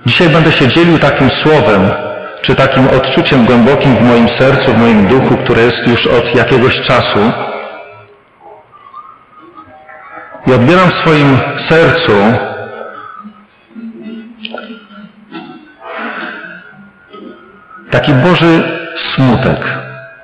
Dzisiaj będę się dzielił takim słowem, czy takim odczuciem głębokim w moim sercu, w moim duchu, które jest już od jakiegoś czasu. I odbieram w swoim sercu taki Boży smutek.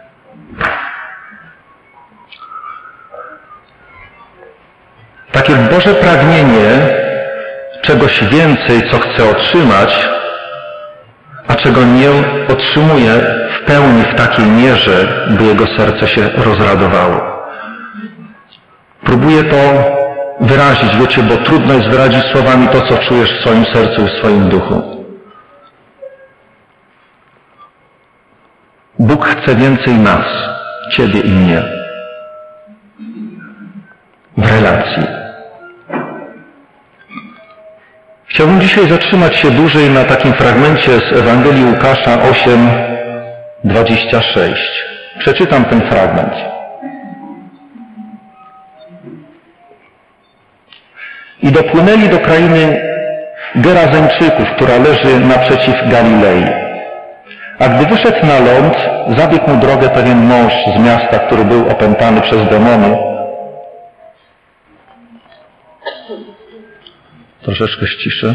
Takie Boże pragnienie czegoś więcej, co chcę otrzymać, a czego nie otrzymuje w pełni w takiej mierze, by jego serce się rozradowało. Próbuję to wyrazić, wiecie, bo trudno jest wyrazić słowami to, co czujesz w swoim sercu i w swoim duchu. Bóg chce więcej nas, Ciebie i mnie, w relacji. Chciałbym dzisiaj zatrzymać się dłużej na takim fragmencie z Ewangelii Łukasza 8:26. Przeczytam ten fragment. I dopłynęli do krainy Gerazeńczyków, która leży naprzeciw Galilei. A gdy wyszedł na ląd, zabiegł mu drogę pewien mąż z miasta, który był opętany przez demony. Troszeczkę ściszę.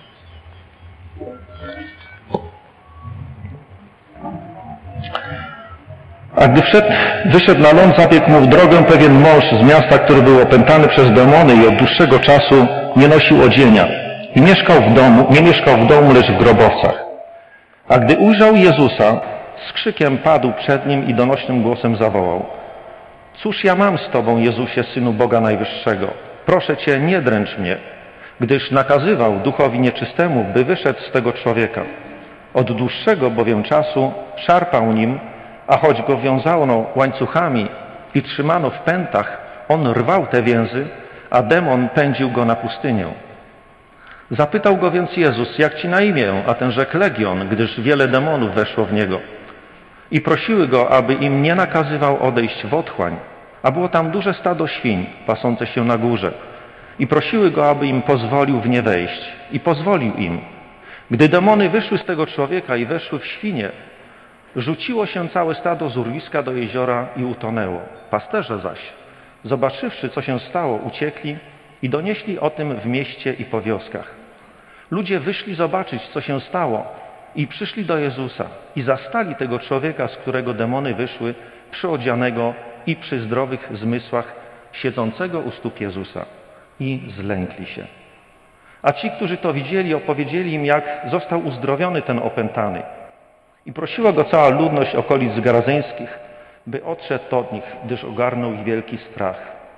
A gdy wyszedł na ląd, zabiegł mu w drogę pewien mąż z miasta, który był opętany przez demony i od dłuższego czasu nie nosił odzienia. I nie mieszkał w domu, lecz w grobowcach. A gdy ujrzał Jezusa, z krzykiem padł przed nim i donośnym głosem zawołał: Cóż ja mam z Tobą, Jezusie, Synu Boga Najwyższego? Proszę Cię, nie dręcz mnie, gdyż nakazywał duchowi nieczystemu, by wyszedł z tego człowieka. Od dłuższego bowiem czasu szarpał nim, a choć go wiązano łańcuchami i trzymano w pętach, on rwał te więzy, a demon pędził go na pustynię. Zapytał go więc Jezus, jak ci na imię, a ten rzekł Legion, gdyż wiele demonów weszło w niego. I prosiły go, aby im nie nakazywał odejść w otchłań, a było tam duże stado świń, pasące się na górze. I prosiły go, aby im pozwolił w nie wejść. I pozwolił im. Gdy demony wyszły z tego człowieka i weszły w świnie, rzuciło się całe stado z urwiska do jeziora i utonęło. Pasterze zaś, zobaczywszy, co się stało, uciekli i donieśli o tym w mieście i po wioskach. Ludzie wyszli zobaczyć, co się stało i przyszli do Jezusa i zastali tego człowieka, z którego demony wyszły, przyodzianego i przy zdrowych zmysłach, siedzącego u stóp Jezusa. I zlękli się. A ci, którzy to widzieli, opowiedzieli im, jak został uzdrowiony ten opętany. I prosiła go cała ludność okolic gerazeńskich, by odszedł od nich, gdyż ogarnął ich wielki strach.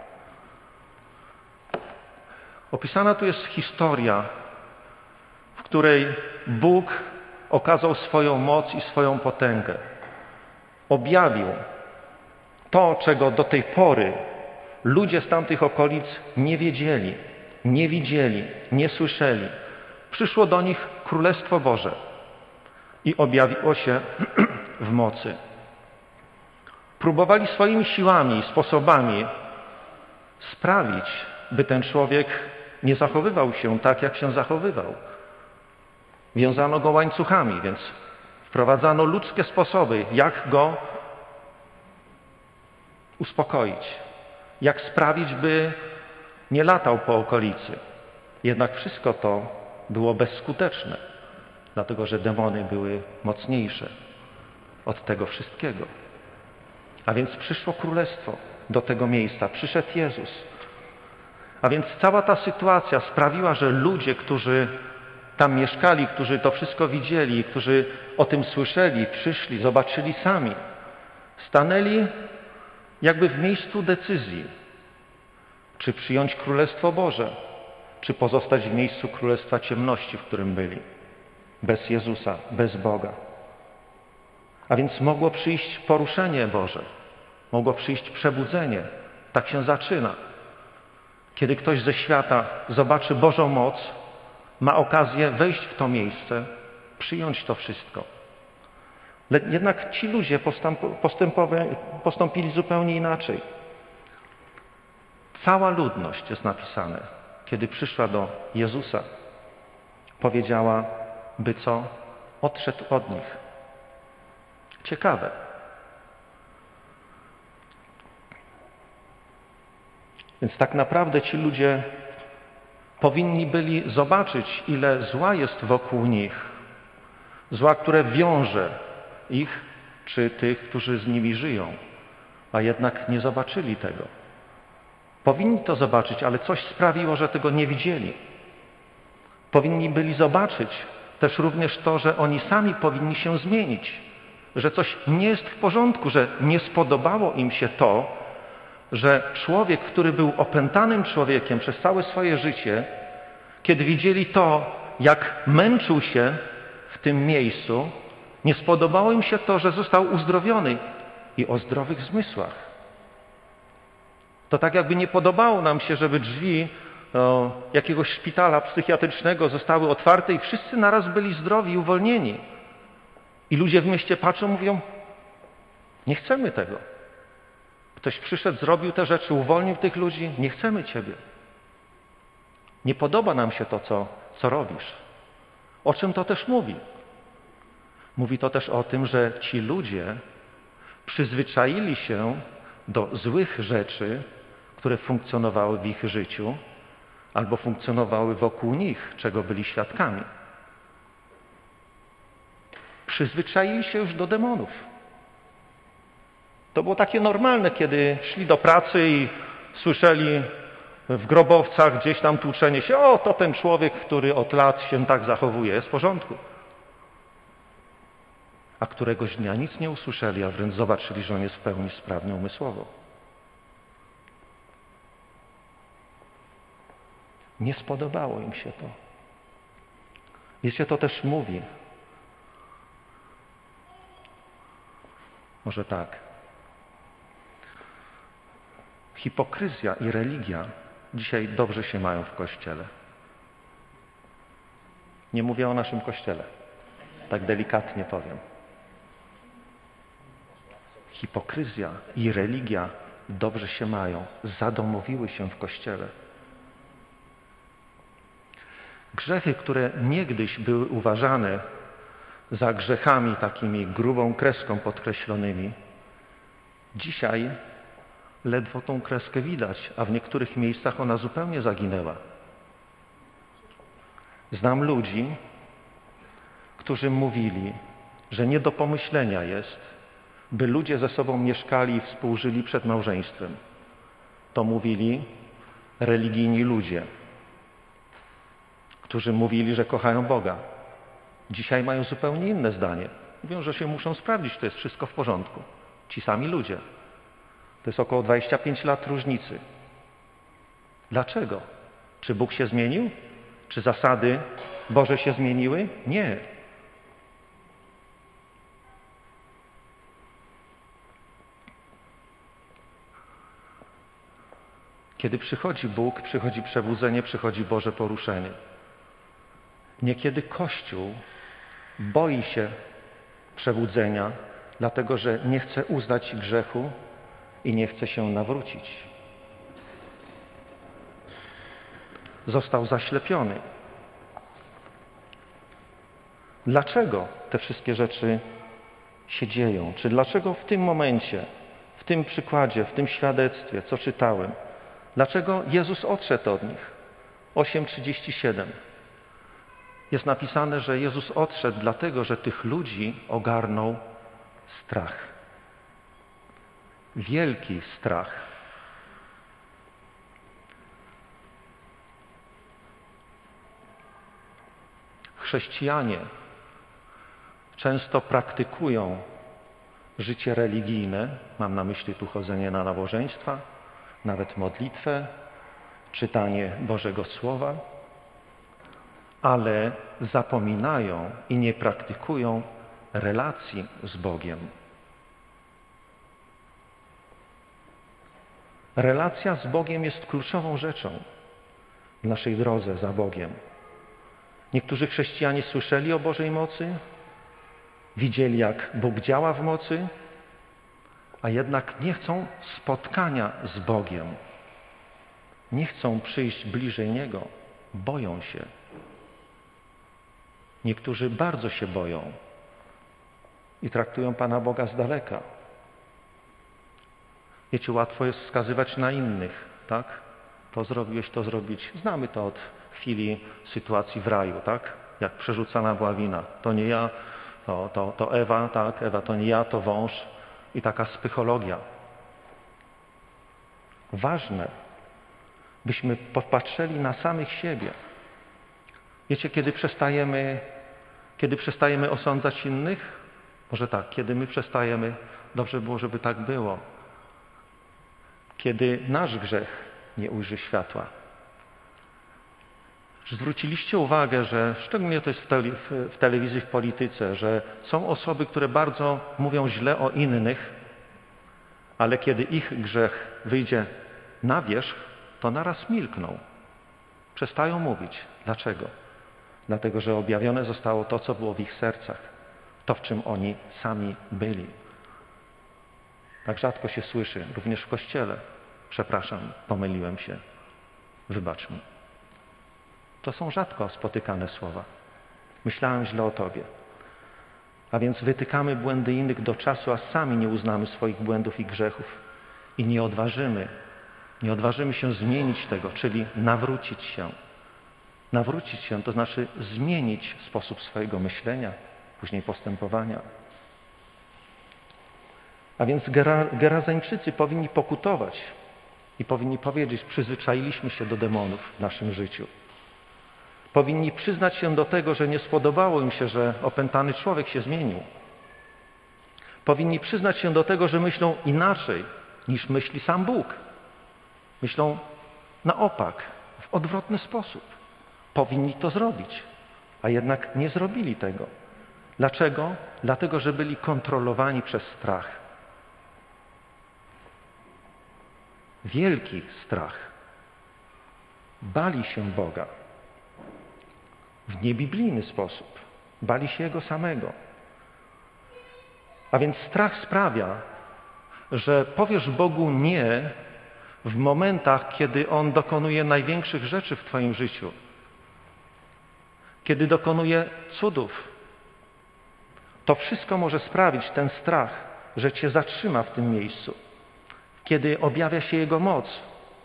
Opisana tu jest historia, w której Bóg okazał swoją moc i swoją potęgę. Objawił to, czego do tej pory ludzie z tamtych okolic nie wiedzieli, nie widzieli, nie słyszeli. Przyszło do nich Królestwo Boże i objawiło się w mocy. Próbowali swoimi siłami i sposobami sprawić, by ten człowiek nie zachowywał się tak, jak się zachowywał. Wiązano go łańcuchami, więc wprowadzano ludzkie sposoby, jak go uspokoić, jak sprawić, by nie latał po okolicy. Jednak wszystko to było bezskuteczne, dlatego że demony były mocniejsze od tego wszystkiego. A więc przyszło królestwo do tego miejsca, przyszedł Jezus. A więc cała ta sytuacja sprawiła, że ludzie, którzy tam mieszkali, którzy to wszystko widzieli, którzy o tym słyszeli, przyszli, zobaczyli sami, stanęli jakby w miejscu decyzji, czy przyjąć Królestwo Boże, czy pozostać w miejscu Królestwa Ciemności, w którym byli, bez Jezusa, bez Boga. A więc mogło przyjść poruszenie Boże, mogło przyjść przebudzenie. Tak się zaczyna. Kiedy ktoś ze świata zobaczy Bożą moc, ma okazję wejść w to miejsce, przyjąć to wszystko. Jednak ci ludzie postąpili zupełnie inaczej. Cała ludność, jest napisane, kiedy przyszła do Jezusa, powiedziała: by co? Odszedł od nich. Ciekawe. Więc tak naprawdę ci ludzie powinni byli zobaczyć, ile zła jest wokół nich. Zła, które wiąże ich czy tych, którzy z nimi żyją, a jednak nie zobaczyli tego. Powinni to zobaczyć, ale coś sprawiło, że tego nie widzieli. Powinni byli zobaczyć też również to, że oni sami powinni się zmienić, że coś nie jest w porządku, że nie spodobało im się to, że człowiek, który był opętanym człowiekiem przez całe swoje życie, kiedy widzieli to, jak męczył się w tym miejscu, nie spodobało im się to, że został uzdrowiony i o zdrowych zmysłach. To tak jakby nie podobało nam się, żeby drzwi jakiegoś szpitala psychiatrycznego zostały otwarte i wszyscy naraz byli zdrowi i uwolnieni. I ludzie w mieście patrzą, mówią, nie chcemy tego. Ktoś przyszedł, zrobił te rzeczy, uwolnił tych ludzi, nie chcemy Ciebie. Nie podoba nam się to, co robisz. O czym to też mówi? Mówi to też o tym, że ci ludzie przyzwyczaili się do złych rzeczy, które funkcjonowały w ich życiu albo funkcjonowały wokół nich, czego byli świadkami. Przyzwyczaili się już do demonów. To było takie normalne, kiedy szli do pracy i słyszeli w grobowcach gdzieś tam tłuczenie się, o, to ten człowiek, który od lat się tak zachowuje, jest w porządku. A któregoś dnia nic nie usłyszeli, a wręcz zobaczyli, że on jest w pełni sprawny umysłowo. Nie spodobało im się to. Wiecie, to też mówi. Może tak. Hipokryzja i religia dzisiaj dobrze się mają w Kościele. Nie mówię o naszym Kościele. Tak delikatnie powiem. Hipokryzja i religia dobrze się mają. Zadomowiły się w Kościele. Grzechy, które niegdyś były uważane za grzechami takimi grubą kreską podkreślonymi, dzisiaj ledwo tą kreskę widać, a w niektórych miejscach ona zupełnie zaginęła. Znam ludzi, którzy mówili, że nie do pomyślenia jest, by ludzie ze sobą mieszkali i współżyli przed małżeństwem. To mówili religijni ludzie, którzy mówili, że kochają Boga. Dzisiaj mają zupełnie inne zdanie. Mówią, że się muszą sprawdzić, czy to jest wszystko w porządku. Ci sami ludzie. To jest około 25 lat różnicy. Dlaczego? Czy Bóg się zmienił? Czy zasady Boże się zmieniły? Nie. Kiedy przychodzi Bóg, przychodzi przebudzenie, przychodzi Boże poruszenie. Niekiedy Kościół boi się przebudzenia, dlatego że nie chce uznać grzechu i nie chce się nawrócić. Został zaślepiony. Dlaczego te wszystkie rzeczy się dzieją? Czy dlaczego w tym momencie, w tym przykładzie, w tym świadectwie, co czytałem, dlaczego Jezus odszedł od nich? 8:37. Jest napisane, że Jezus odszedł dlatego, że tych ludzi ogarnął strach. Wielki strach. Chrześcijanie często praktykują życie religijne, mam na myśli tu chodzenie na nabożeństwa, nawet modlitwę, czytanie Bożego Słowa, ale zapominają i nie praktykują relacji z Bogiem. Relacja z Bogiem jest kluczową rzeczą w naszej drodze za Bogiem. Niektórzy chrześcijanie słyszeli o Bożej mocy, widzieli, jak Bóg działa w mocy, a jednak nie chcą spotkania z Bogiem. Nie chcą przyjść bliżej Niego, boją się. Niektórzy bardzo się boją i traktują Pana Boga z daleka. Wiecie, łatwo jest wskazywać na innych, tak? To zrobiłeś, to zrobić. Znamy to od chwili sytuacji w raju, tak? Jak przerzucana była wina. To nie ja, to Ewa, tak? Ewa to nie ja, to wąż. I taka spychologia. Ważne, byśmy popatrzyli na samych siebie. Wiecie, kiedy przestajemy osądzać innych? Może tak, kiedy my przestajemy, dobrze było, żeby tak było. Kiedy nasz grzech nie ujrzy światła. Zwróciliście uwagę, że szczególnie to jest w telewizji, w polityce, że są osoby, które bardzo mówią źle o innych, ale kiedy ich grzech wyjdzie na wierzch, to naraz milkną. Przestają mówić. Dlaczego? Dlatego, że objawione zostało to, co było w ich sercach. To, w czym oni sami byli. Tak rzadko się słyszy, również w Kościele. Przepraszam, pomyliłem się. Wybacz mi. To są rzadko spotykane słowa. Myślałem źle o Tobie. A więc wytykamy błędy innych do czasu, a sami nie uznamy swoich błędów i grzechów. I nie odważymy się zmienić tego, czyli nawrócić się. Nawrócić się to znaczy zmienić sposób swojego myślenia, później postępowania. A więc Gerazeńczycy powinni pokutować i powinni powiedzieć, przyzwyczailiśmy się do demonów w naszym życiu. Powinni przyznać się do tego, że nie spodobało im się, że opętany człowiek się zmienił. Powinni przyznać się do tego, że myślą inaczej niż myśli sam Bóg. Myślą na opak, w odwrotny sposób. Powinni to zrobić, a jednak nie zrobili tego. Dlaczego? Dlatego, że byli kontrolowani przez strach. Wielki strach. Bali się Boga. W niebiblijny sposób. Bali się Jego samego. A więc strach sprawia, że powiesz Bogu nie w momentach, kiedy On dokonuje największych rzeczy w Twoim życiu. Kiedy dokonuje cudów. To wszystko może sprawić, ten strach, że Cię zatrzyma w tym miejscu. Kiedy objawia się Jego moc.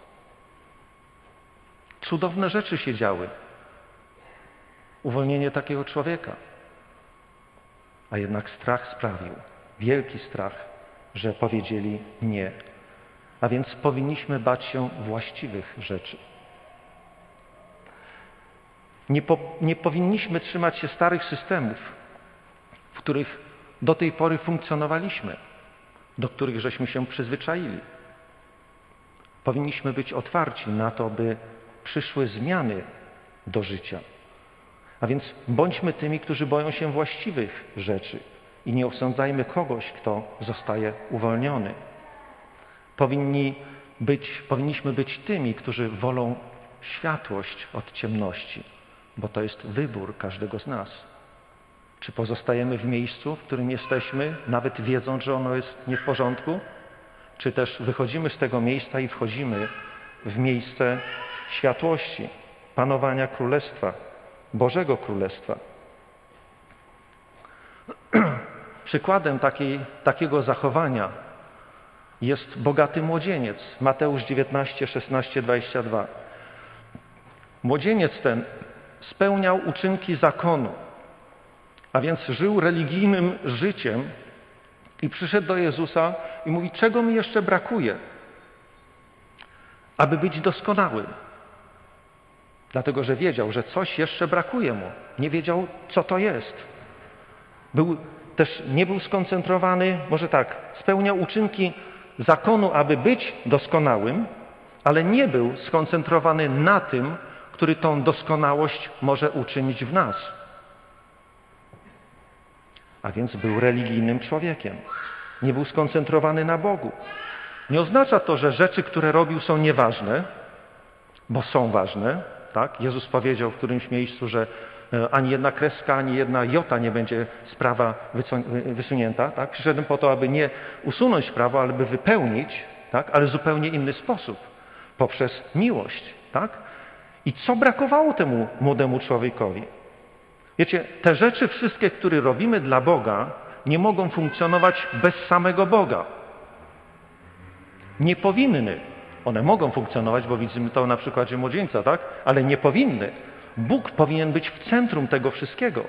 Cudowne rzeczy się działy. Uwolnienie takiego człowieka. A jednak strach sprawił, wielki strach, że powiedzieli nie. A więc powinniśmy bać się właściwych rzeczy. Nie powinniśmy trzymać się starych systemów, w których do tej pory funkcjonowaliśmy, do których żeśmy się przyzwyczaili. Powinniśmy być otwarci na to, by przyszły zmiany do życia. A więc bądźmy tymi, którzy boją się właściwych rzeczy i nie osądzajmy kogoś, kto zostaje uwolniony. Powinniśmy być tymi, którzy wolą światłość od ciemności, bo to jest wybór każdego z nas. Czy pozostajemy w miejscu, w którym jesteśmy, nawet wiedząc, że ono jest nie w porządku? Czy też wychodzimy z tego miejsca i wchodzimy w miejsce światłości, panowania Królestwa, Bożego Królestwa? Przykładem takiego zachowania jest bogaty młodzieniec. Mateusz 19, 16, 22. Młodzieniec ten spełniał uczynki zakonu, a więc żył religijnym życiem i przyszedł do Jezusa i mówi, czego mi jeszcze brakuje, aby być doskonałym. Dlatego, że wiedział, że coś jeszcze brakuje mu. Nie wiedział, co to jest. Nie był skoncentrowany, może tak, spełniał uczynki zakonu, aby być doskonałym, ale nie był skoncentrowany na tym, który tą doskonałość może uczynić w nas. A więc był religijnym człowiekiem. Nie był skoncentrowany na Bogu. Nie oznacza to, że rzeczy, które robił, są nieważne, bo są ważne. Tak? Jezus powiedział w którymś miejscu, że ani jedna kreska, ani jedna jota nie będzie sprawa wysunięta. Tak? Przyszedłem po to, aby nie usunąć prawo, ale by wypełnić, tak? Ale w zupełnie inny sposób. Poprzez miłość. Tak? I co brakowało temu młodemu człowiekowi? Wiecie, te rzeczy wszystkie, które robimy dla Boga, nie mogą funkcjonować bez samego Boga. Nie powinny. One mogą funkcjonować, bo widzimy to na przykładzie młodzieńca, tak? Ale nie powinny. Bóg powinien być w centrum tego wszystkiego.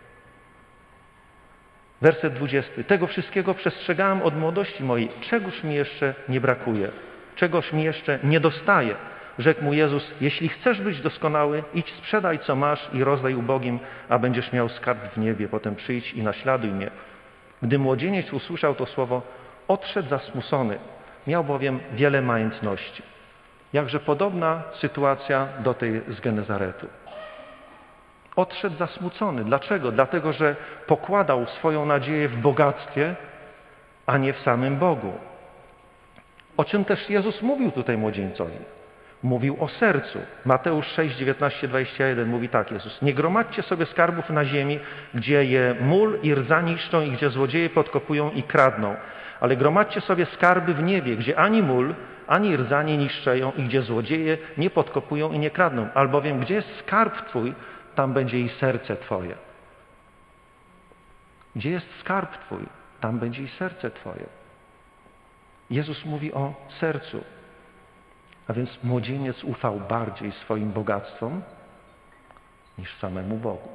Werset 20. Tego wszystkiego przestrzegałem od młodości mojej. Czegoż mi jeszcze nie brakuje? Czegoś mi jeszcze nie dostaje? Rzekł mu Jezus, jeśli chcesz być doskonały, idź sprzedaj co masz i rozdaj ubogim, a będziesz miał skarb w niebie. Potem przyjdź i naśladuj mnie. Gdy młodzieniec usłyszał to słowo, odszedł zasmucony. Miał bowiem wiele majątności. Jakże podobna sytuacja do tej z Genezaretu. Odszedł zasmucony. Dlaczego? Dlatego, że pokładał swoją nadzieję w bogactwie, a nie w samym Bogu. O czym też Jezus mówił tutaj młodzieńcowi? Mówił o sercu. Mateusz 6, 19, 21 mówi tak Jezus. Nie gromadźcie sobie skarbów na ziemi, gdzie je mól i rdza niszczą i gdzie złodzieje podkopują i kradną. Ale gromadźcie sobie skarby w niebie, gdzie ani mól, ani rdza nie niszczeją i gdzie złodzieje nie podkopują i nie kradną. Albowiem gdzie jest skarb Twój, tam będzie i serce Twoje. Gdzie jest skarb Twój, tam będzie i serce Twoje. Jezus mówi o sercu. A więc młodzieniec ufał bardziej swoim bogactwom niż samemu Bogu.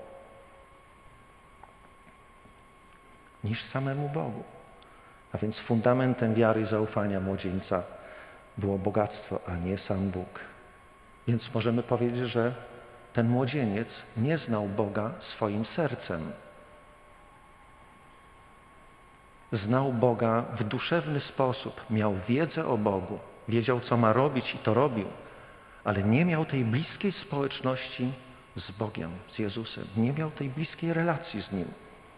Niż samemu Bogu. A więc fundamentem wiary i zaufania młodzieńca było bogactwo, a nie sam Bóg. Więc możemy powiedzieć, że ten młodzieniec nie znał Boga swoim sercem. Znał Boga w duszewny sposób, miał wiedzę o Bogu, wiedział, co ma robić i to robił, ale nie miał tej bliskiej społeczności z Bogiem, z Jezusem. Nie miał tej bliskiej relacji z Nim.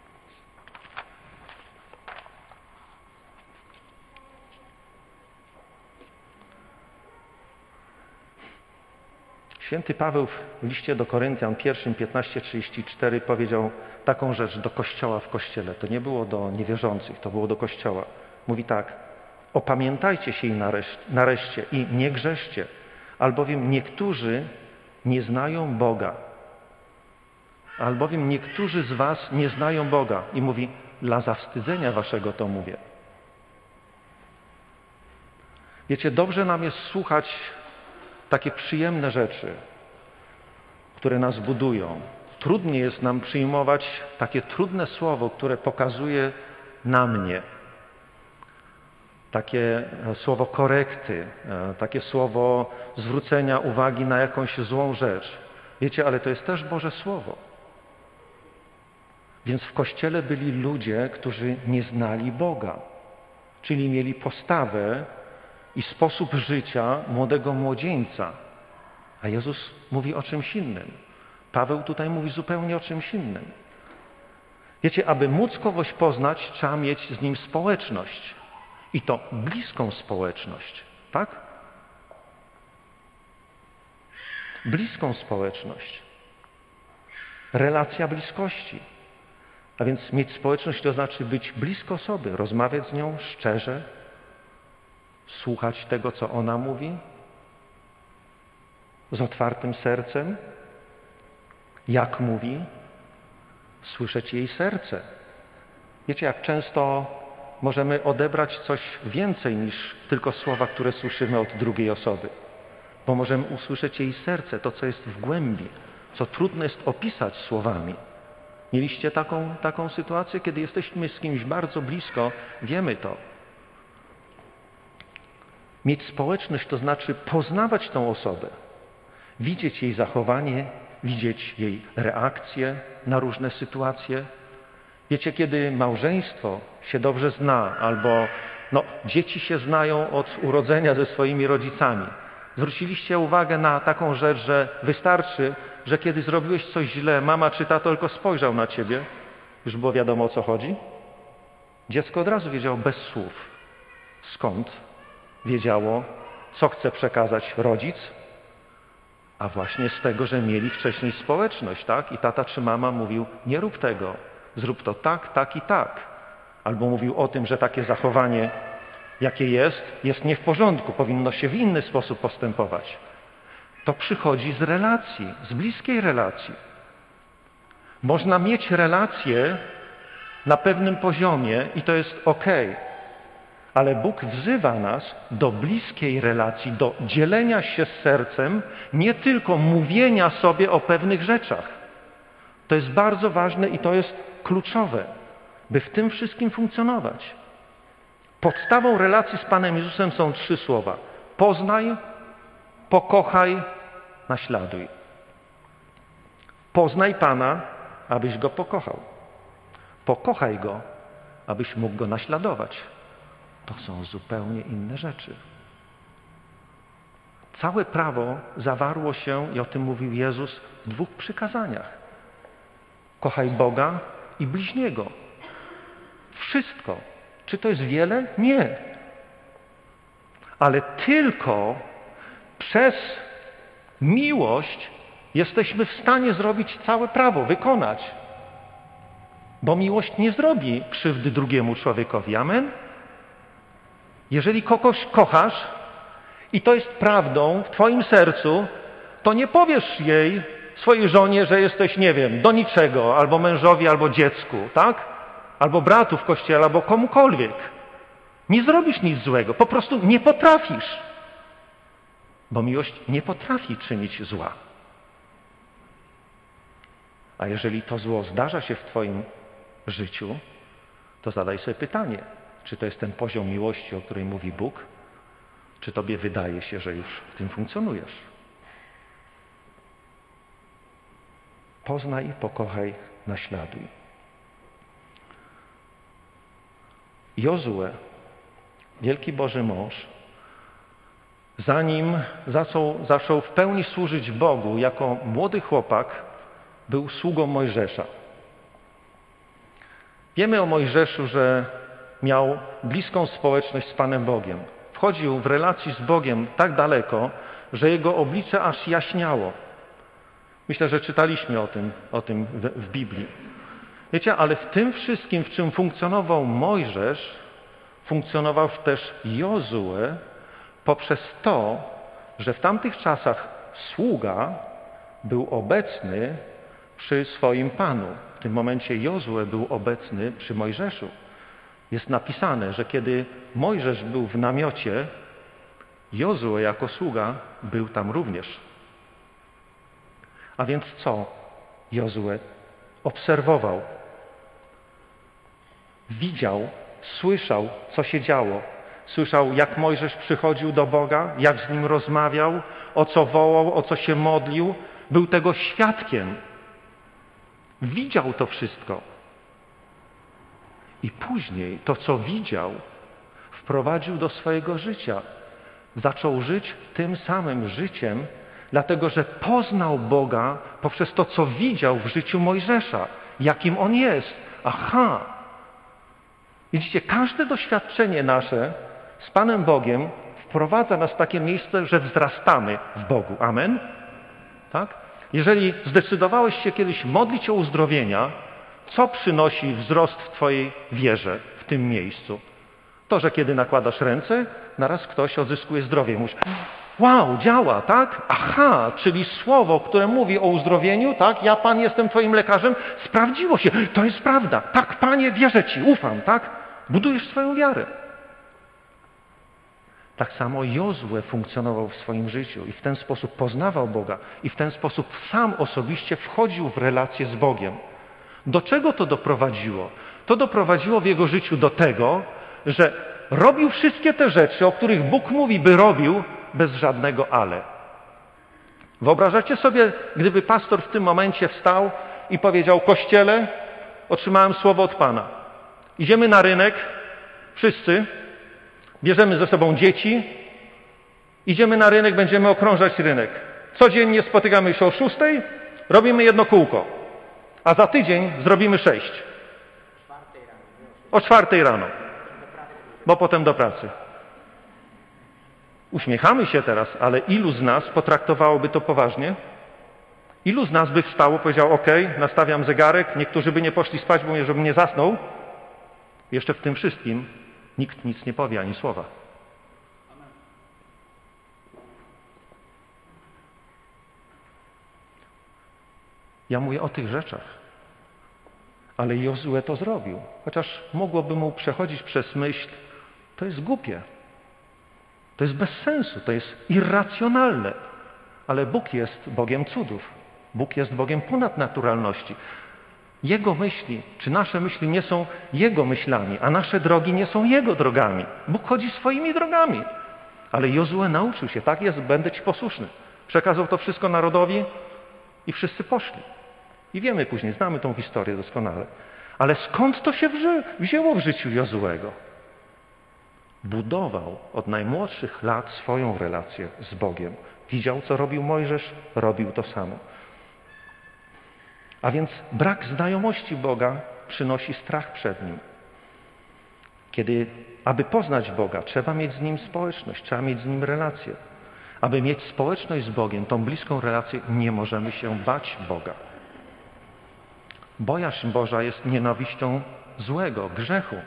Święty Paweł w liście do Koryntian 1, 15:34 powiedział taką rzecz do Kościoła w Kościele. To nie było do niewierzących, to było do Kościoła. Mówi tak, opamiętajcie się nareszcie i nie grzeszcie, albowiem niektórzy nie znają Boga. Albowiem niektórzy z was nie znają Boga. I mówi, dla zawstydzenia waszego to mówię. Wiecie, dobrze nam jest słuchać takie przyjemne rzeczy, które nas budują. Trudniej jest nam przyjmować takie trudne słowo, które pokazuje na mnie. Takie słowo korekty, takie słowo zwrócenia uwagi na jakąś złą rzecz. Wiecie, ale to jest też Boże Słowo. Więc w Kościele byli ludzie, którzy nie znali Boga, czyli mieli postawę i sposób życia młodego młodzieńca. A Jezus mówi o czymś innym. Paweł tutaj mówi zupełnie o czymś innym. Wiecie, aby móc kogoś poznać, trzeba mieć z nim społeczność. I to bliską społeczność, tak? Bliską społeczność. Relacja bliskości. A więc mieć społeczność to znaczy być blisko osoby, rozmawiać z nią szczerze, słuchać tego, co ona mówi, z otwartym sercem, jak mówi, słyszeć jej serce. Wiecie, jak często możemy odebrać coś więcej niż tylko słowa, które słyszymy od drugiej osoby, bo możemy usłyszeć jej serce, to, co jest w głębi, co trudno jest opisać słowami. Mieliście taką sytuację, kiedy jesteśmy z kimś bardzo blisko, wiemy to. Mieć społeczność to znaczy poznawać tą osobę, widzieć jej zachowanie, widzieć jej reakcje na różne sytuacje. Wiecie, kiedy małżeństwo się dobrze zna, albo dzieci się znają od urodzenia ze swoimi rodzicami. Zwróciliście uwagę na taką rzecz, że wystarczy, że kiedy zrobiłeś coś źle, mama czy tato tylko spojrzał na ciebie, już było wiadomo, o co chodzi. Dziecko od razu wiedziało bez słów. Skąd? Wiedziało, co chce przekazać rodzic, a właśnie z tego, że mieli wcześniej społeczność, tak? I tata czy mama mówił, nie rób tego, zrób to tak, tak i tak. Albo mówił o tym, że takie zachowanie, jakie jest nie w porządku, powinno się w inny sposób postępować. To przychodzi z relacji, z bliskiej relacji. Można mieć relacje na pewnym poziomie i to jest okej. Ale Bóg wzywa nas do bliskiej relacji, do dzielenia się z sercem, nie tylko mówienia sobie o pewnych rzeczach. To jest bardzo ważne i to jest kluczowe, by w tym wszystkim funkcjonować. Podstawą relacji z Panem Jezusem są 3 słowa. Poznaj, pokochaj, naśladuj. Poznaj Pana, abyś Go pokochał. Pokochaj Go, abyś mógł Go naśladować. To są zupełnie inne rzeczy. Całe prawo zawarło się, i o tym mówił Jezus, w 2 przykazaniach. Kochaj Boga i bliźniego. Wszystko. Czy to jest wiele? Nie. Ale tylko przez miłość jesteśmy w stanie zrobić całe prawo, wykonać. Bo miłość nie zrobi krzywdy drugiemu człowiekowi. Amen? Jeżeli kogoś kochasz i to jest prawdą w twoim sercu, to nie powiesz jej, swojej żonie, że jesteś, nie wiem, do niczego, albo mężowi, albo dziecku, tak? Albo bratu w kościele, albo komukolwiek. Nie zrobisz nic złego, po prostu nie potrafisz. Bo miłość nie potrafi czynić zła. A jeżeli to zło zdarza się w twoim życiu, to zadaj sobie pytanie, czy to jest ten poziom miłości, o której mówi Bóg, czy tobie wydaje się, że już w tym funkcjonujesz. Poznaj, pokochaj, naśladuj. Jozue, wielki Boży mąż, zanim zaczął w pełni służyć Bogu, jako młody chłopak, był sługą Mojżesza. Wiemy o Mojżeszu, że miał bliską społeczność z Panem Bogiem. Wchodził w relacji z Bogiem tak daleko, że jego oblicze aż jaśniało. Myślę, że czytaliśmy o tym w Biblii. Wiecie, ale w tym wszystkim, w czym funkcjonował Mojżesz, funkcjonował też Jozue poprzez to, że w tamtych czasach sługa był obecny przy swoim Panu. W tym momencie Jozue był obecny przy Mojżeszu. Jest napisane, że kiedy Mojżesz był w namiocie, Jozue jako sługa był tam również. A więc co Jozue obserwował? Widział, słyszał, co się działo. Słyszał, jak Mojżesz przychodził do Boga, jak z Nim rozmawiał, o co wołał, o co się modlił. Był tego świadkiem. Widział to wszystko. I później to, co widział, wprowadził do swojego życia. Zaczął żyć tym samym życiem, dlatego że poznał Boga poprzez to, co widział w życiu Mojżesza. Jakim On jest. Aha! Widzicie, każde doświadczenie nasze z Panem Bogiem wprowadza nas w takie miejsce, że wzrastamy w Bogu. Amen? Tak? Jeżeli zdecydowałeś się kiedyś modlić o uzdrowienia, co przynosi wzrost w twojej wierze w tym miejscu? To, że kiedy nakładasz ręce, naraz ktoś odzyskuje zdrowie. Mówisz, wow, działa, tak? Aha, czyli słowo, które mówi o uzdrowieniu, tak? Ja, Pan, jestem twoim lekarzem, sprawdziło się. To jest prawda. Tak, Panie, wierzę Ci, ufam, tak? Budujesz swoją wiarę. Tak samo Jozue funkcjonował w swoim życiu i w ten sposób poznawał Boga i w ten sposób sam osobiście wchodził w relację z Bogiem. Do czego to doprowadziło? To doprowadziło w jego życiu do tego, że robił wszystkie te rzeczy, o których Bóg mówi, by robił, bez żadnego ale. Wyobrażacie sobie, gdyby pastor w tym momencie wstał i powiedział, Kościele, otrzymałem słowo od Pana. Idziemy na rynek, wszyscy, bierzemy ze sobą dzieci, idziemy na rynek, będziemy okrążać rynek. Codziennie spotykamy się o 6, robimy jedno kółko, a za tydzień zrobimy 6. O 4 rano, bo potem do pracy. Uśmiechamy się teraz, ale ilu z nas potraktowałoby to poważnie? Ilu z nas by wstało, powiedział, ok, nastawiam zegarek, niektórzy by nie poszli spać, bo żebym nie zasnął. Jeszcze w tym wszystkim nikt nic nie powie, ani słowa. Ja mówię o tych rzeczach. Ale Jozue to zrobił. Chociaż mogłoby mu przechodzić przez myśl, to jest głupie. To jest bez sensu, to jest irracjonalne. Ale Bóg jest Bogiem cudów. Bóg jest Bogiem ponadnaturalności. Jego myśli, czy nasze myśli nie są Jego myślami, a nasze drogi nie są Jego drogami. Bóg chodzi swoimi drogami. Ale Jozue nauczył się, tak jest, będę Ci posłuszny. Przekazał to wszystko narodowi i wszyscy poszli. I wiemy później, znamy tą historię doskonale. Ale skąd to się wzięło w życiu Jozuego? Budował od najmłodszych lat swoją relację z Bogiem. Widział, co robił Mojżesz, robił to samo. A więc brak znajomości Boga przynosi strach przed Nim. Aby poznać Boga, trzeba mieć z Nim społeczność, trzeba mieć z Nim relację. Aby mieć społeczność z Bogiem, tą bliską relację, nie możemy się bać Boga. Bojaźń Boża jest nienawiścią złego, grzechu.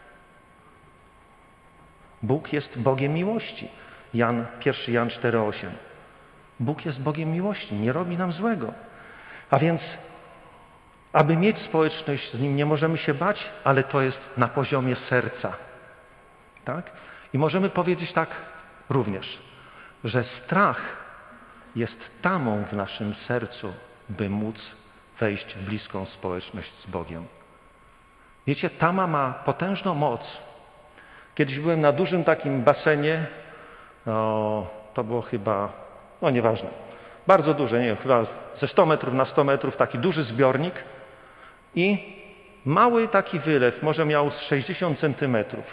Bóg jest Bogiem miłości. 1 Jan 4,8. Bóg jest Bogiem miłości, nie robi nam złego. A więc, aby mieć społeczność z Nim, nie możemy się bać, ale to jest na poziomie serca. Tak? I możemy powiedzieć tak również, że strach jest tamą w naszym sercu, by móc wejść w bliską społeczność z Bogiem. Wiecie, tama ma potężną moc. Kiedyś byłem na dużym takim basenie, to było chyba, nieważne, bardzo duże, nie wiem, chyba ze 100 metrów na 100 metrów, taki duży zbiornik i mały taki wylew, może miał z 60 centymetrów.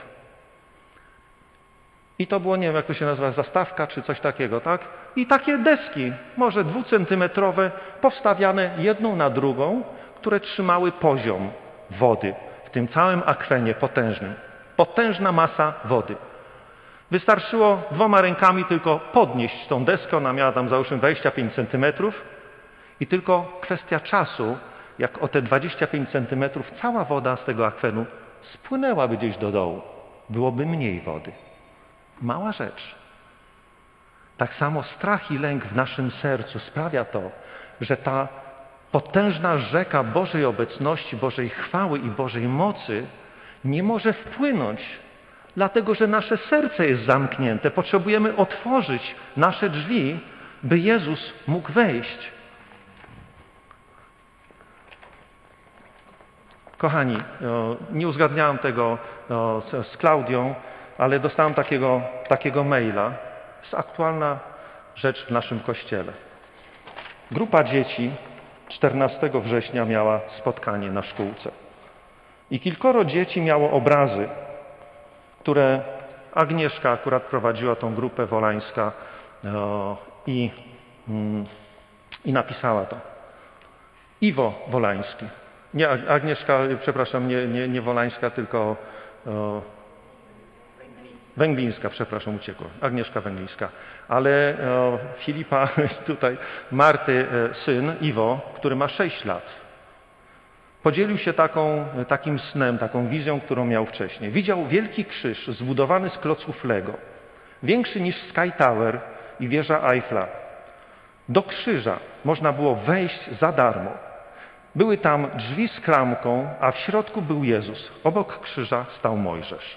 I to było, nie wiem jak to się nazywa, zastawka czy coś takiego, tak? I takie deski, może 2-centymetrowe, powstawiane jedną na drugą, które trzymały poziom wody w tym całym akwenie potężnym. Potężna masa wody. Wystarczyło 2 rękami tylko podnieść tą deskę, ona miała tam załóżmy 25 centymetrów i tylko kwestia czasu, jak o te 25 centymetrów cała woda z tego akwenu spłynęłaby gdzieś do dołu. Byłoby mniej wody. Mała rzecz. Tak samo strach i lęk w naszym sercu sprawia to, że ta potężna rzeka Bożej obecności, Bożej chwały i Bożej mocy nie może wpłynąć, dlatego że nasze serce jest zamknięte. Potrzebujemy otworzyć nasze drzwi, by Jezus mógł wejść. Kochani, nie uzgadniałem tego z Klaudią, ale dostałem takiego maila. To jest aktualna rzecz w naszym kościele. Grupa dzieci 14 września miała spotkanie na szkółce. I kilkoro dzieci miało obrazy, które Agnieszka akurat prowadziła tą grupę wolańska i napisała to. Iwo Wolański. Nie Agnieszka, przepraszam, nie Wolańska, tylko Węglińska, przepraszam, uciekło. Agnieszka Węglińska. Ale Filipa, tutaj Marty syn, Iwo, który ma 6 lat, podzielił się takim snem, taką wizją, którą miał wcześniej. Widział wielki krzyż zbudowany z klocków Lego, większy niż Sky Tower i wieża Eiffla. Do krzyża można było wejść za darmo. Były tam drzwi z klamką, a w środku był Jezus. Obok krzyża stał Mojżesz.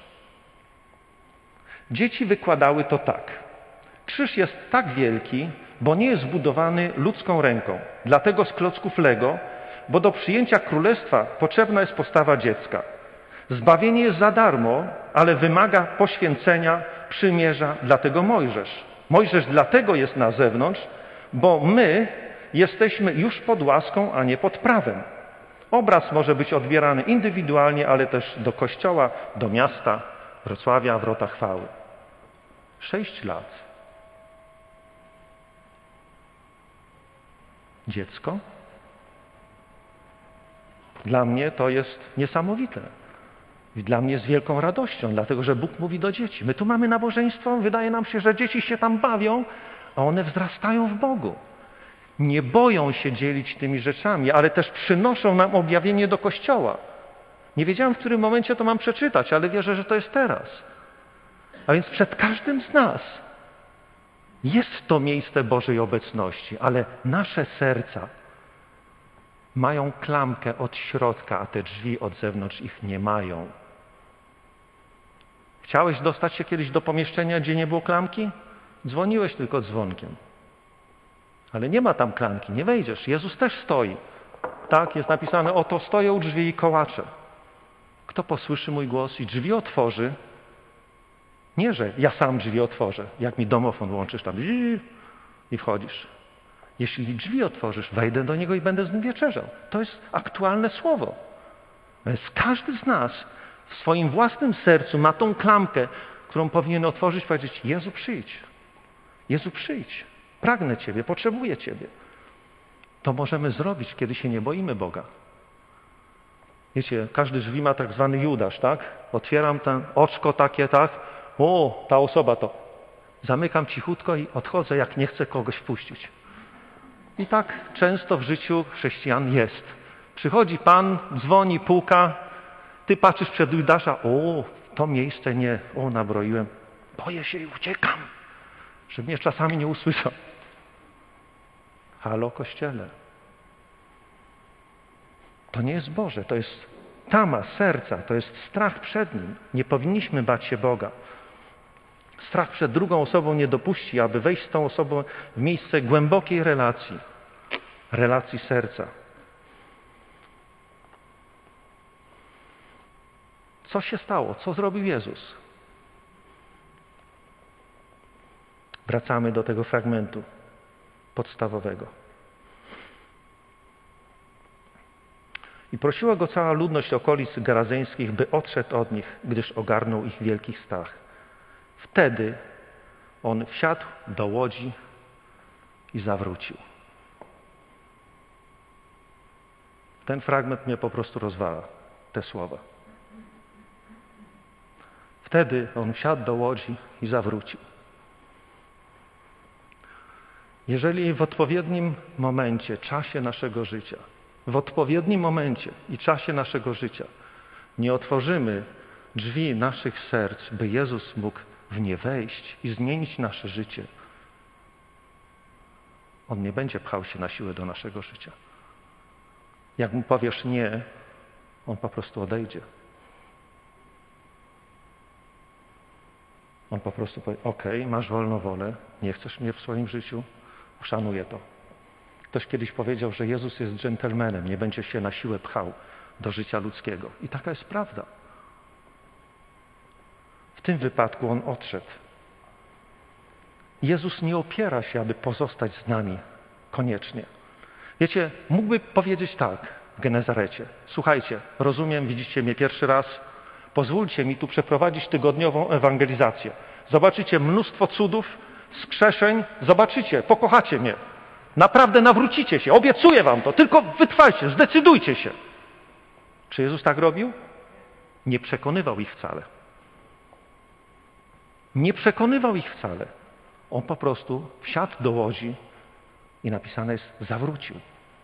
Dzieci wykładały to tak. Krzyż jest tak wielki, bo nie jest zbudowany ludzką ręką. Dlatego z klocków Lego, bo do przyjęcia królestwa potrzebna jest postawa dziecka. Zbawienie jest za darmo, ale wymaga poświęcenia, przymierza, dlatego Mojżesz. Mojżesz dlatego jest na zewnątrz, bo my jesteśmy już pod łaską, a nie pod prawem. Obraz może być odbierany indywidualnie, ale też do kościoła, do miasta, Wrocławia, Wrota Chwały. 6 lat. Dziecko? Dla mnie to jest niesamowite. I dla mnie jest wielką radością, dlatego że Bóg mówi do dzieci. My tu mamy nabożeństwo, wydaje nam się, że dzieci się tam bawią, a one wzrastają w Bogu. Nie boją się dzielić tymi rzeczami, ale też przynoszą nam objawienie do Kościoła. Nie wiedziałem, w którym momencie to mam przeczytać, ale wierzę, że to jest teraz. A więc przed każdym z nas jest to miejsce Bożej obecności, ale nasze serca mają klamkę od środka, a te drzwi od zewnątrz ich nie mają. Chciałeś dostać się kiedyś do pomieszczenia, gdzie nie było klamki? Dzwoniłeś tylko dzwonkiem. Ale nie ma tam klamki, nie wejdziesz. Jezus też stoi. Tak, jest napisane, oto stoję u drzwi i kołaczę. Kto posłyszy mój głos i drzwi otworzy, nie, że ja sam drzwi otworzę, jak mi domofon włączysz tam i wchodzisz. Jeśli drzwi otworzysz, wejdę do niego i będę z nim wieczerzał. To jest aktualne słowo. Więc każdy z nas w swoim własnym sercu ma tą klamkę, którą powinien otworzyć i powiedzieć, Jezu przyjdź. Jezu przyjdź. Pragnę Ciebie, potrzebuję Ciebie. To możemy zrobić, kiedy się nie boimy Boga. Wiecie, każdy drzwi ma tak zwany Judasz, tak? Otwieram ten oczko takie, tak? O, ta osoba to. Zamykam cichutko i odchodzę, jak nie chcę kogoś wpuścić. I tak często w życiu chrześcijan jest. Przychodzi Pan, dzwoni, puka, ty patrzysz przed Judasza, o, to miejsce nie, o, nabroiłem. Boję się i uciekam, żeby mnie czasami nie usłyszał. Halo, Kościele. To nie jest Boże, to jest tama serca, to jest strach przed Nim. Nie powinniśmy bać się Boga. Strach przed drugą osobą nie dopuści, aby wejść z tą osobą w miejsce głębokiej relacji serca. Co się stało? Co zrobił Jezus? Wracamy do tego fragmentu podstawowego. I prosiła go cała ludność okolic gerazeńskich, by odszedł od nich, gdyż ogarnął ich wielki strach. Wtedy on wsiadł do łodzi i zawrócił. Ten fragment mnie po prostu rozwala, te słowa. Wtedy on wsiadł do łodzi i zawrócił. Jeżeli w odpowiednim momencie, czasie naszego życia, w odpowiednim momencie i czasie naszego życia nie otworzymy drzwi naszych serc, by Jezus mógł w nie wejść i zmienić nasze życie, On nie będzie pchał się na siłę do naszego życia. Jak mu powiesz nie, On po prostu odejdzie. On po prostu powie, okej, masz wolną wolę, nie chcesz mnie w swoim życiu, uszanuję to. Ktoś kiedyś powiedział, że Jezus jest dżentelmenem, nie będzie się na siłę pchał do życia ludzkiego. I taka jest prawda. W tym wypadku On odszedł. Jezus nie opiera się, aby pozostać z nami koniecznie. Wiecie, mógłby powiedzieć tak w Genezarecie. Słuchajcie, rozumiem, widzicie mnie pierwszy raz, pozwólcie mi tu przeprowadzić tygodniową ewangelizację. Zobaczycie mnóstwo cudów, wskrzeszeń, zobaczycie, pokochacie mnie. Naprawdę nawrócicie się, obiecuję wam to, tylko wytrwajcie, zdecydujcie się. Czy Jezus tak robił? Nie przekonywał ich wcale. Nie przekonywał ich wcale. On po prostu wsiadł do łodzi i napisane jest, zawrócił.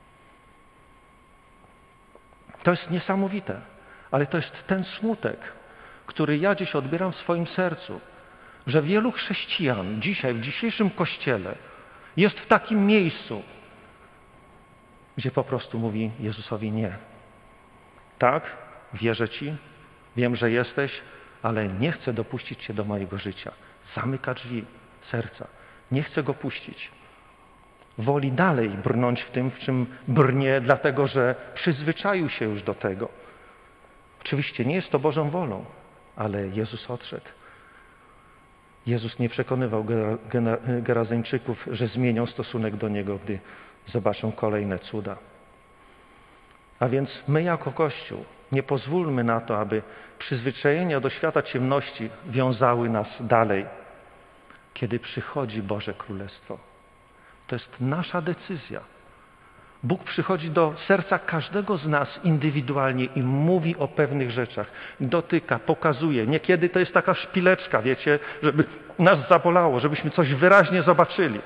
To jest niesamowite, ale to jest ten smutek, który ja dziś odbieram w swoim sercu, że wielu chrześcijan dzisiaj, w dzisiejszym Kościele jest w takim miejscu, gdzie po prostu mówi Jezusowi nie. Tak, wierzę Ci, wiem, że jesteś, ale nie chcę dopuścić Cię do mojego życia. Zamyka drzwi serca. Nie chcę Go puścić. Woli dalej brnąć w tym, w czym brnie, dlatego że przyzwyczaił się już do tego. Oczywiście nie jest to Bożą wolą, ale Jezus odszedł. Jezus nie przekonywał Gerazeńczyków, że zmienią stosunek do Niego, gdy zobaczą kolejne cuda. A więc my jako Kościół nie pozwólmy na to, aby przyzwyczajenia do świata ciemności wiązały nas dalej, kiedy przychodzi Boże Królestwo. To jest nasza decyzja. Bóg przychodzi do serca każdego z nas indywidualnie i mówi o pewnych rzeczach. Dotyka, pokazuje. Niekiedy to jest taka szpileczka, wiecie, żeby nas zabolało, żebyśmy coś wyraźnie zobaczyli.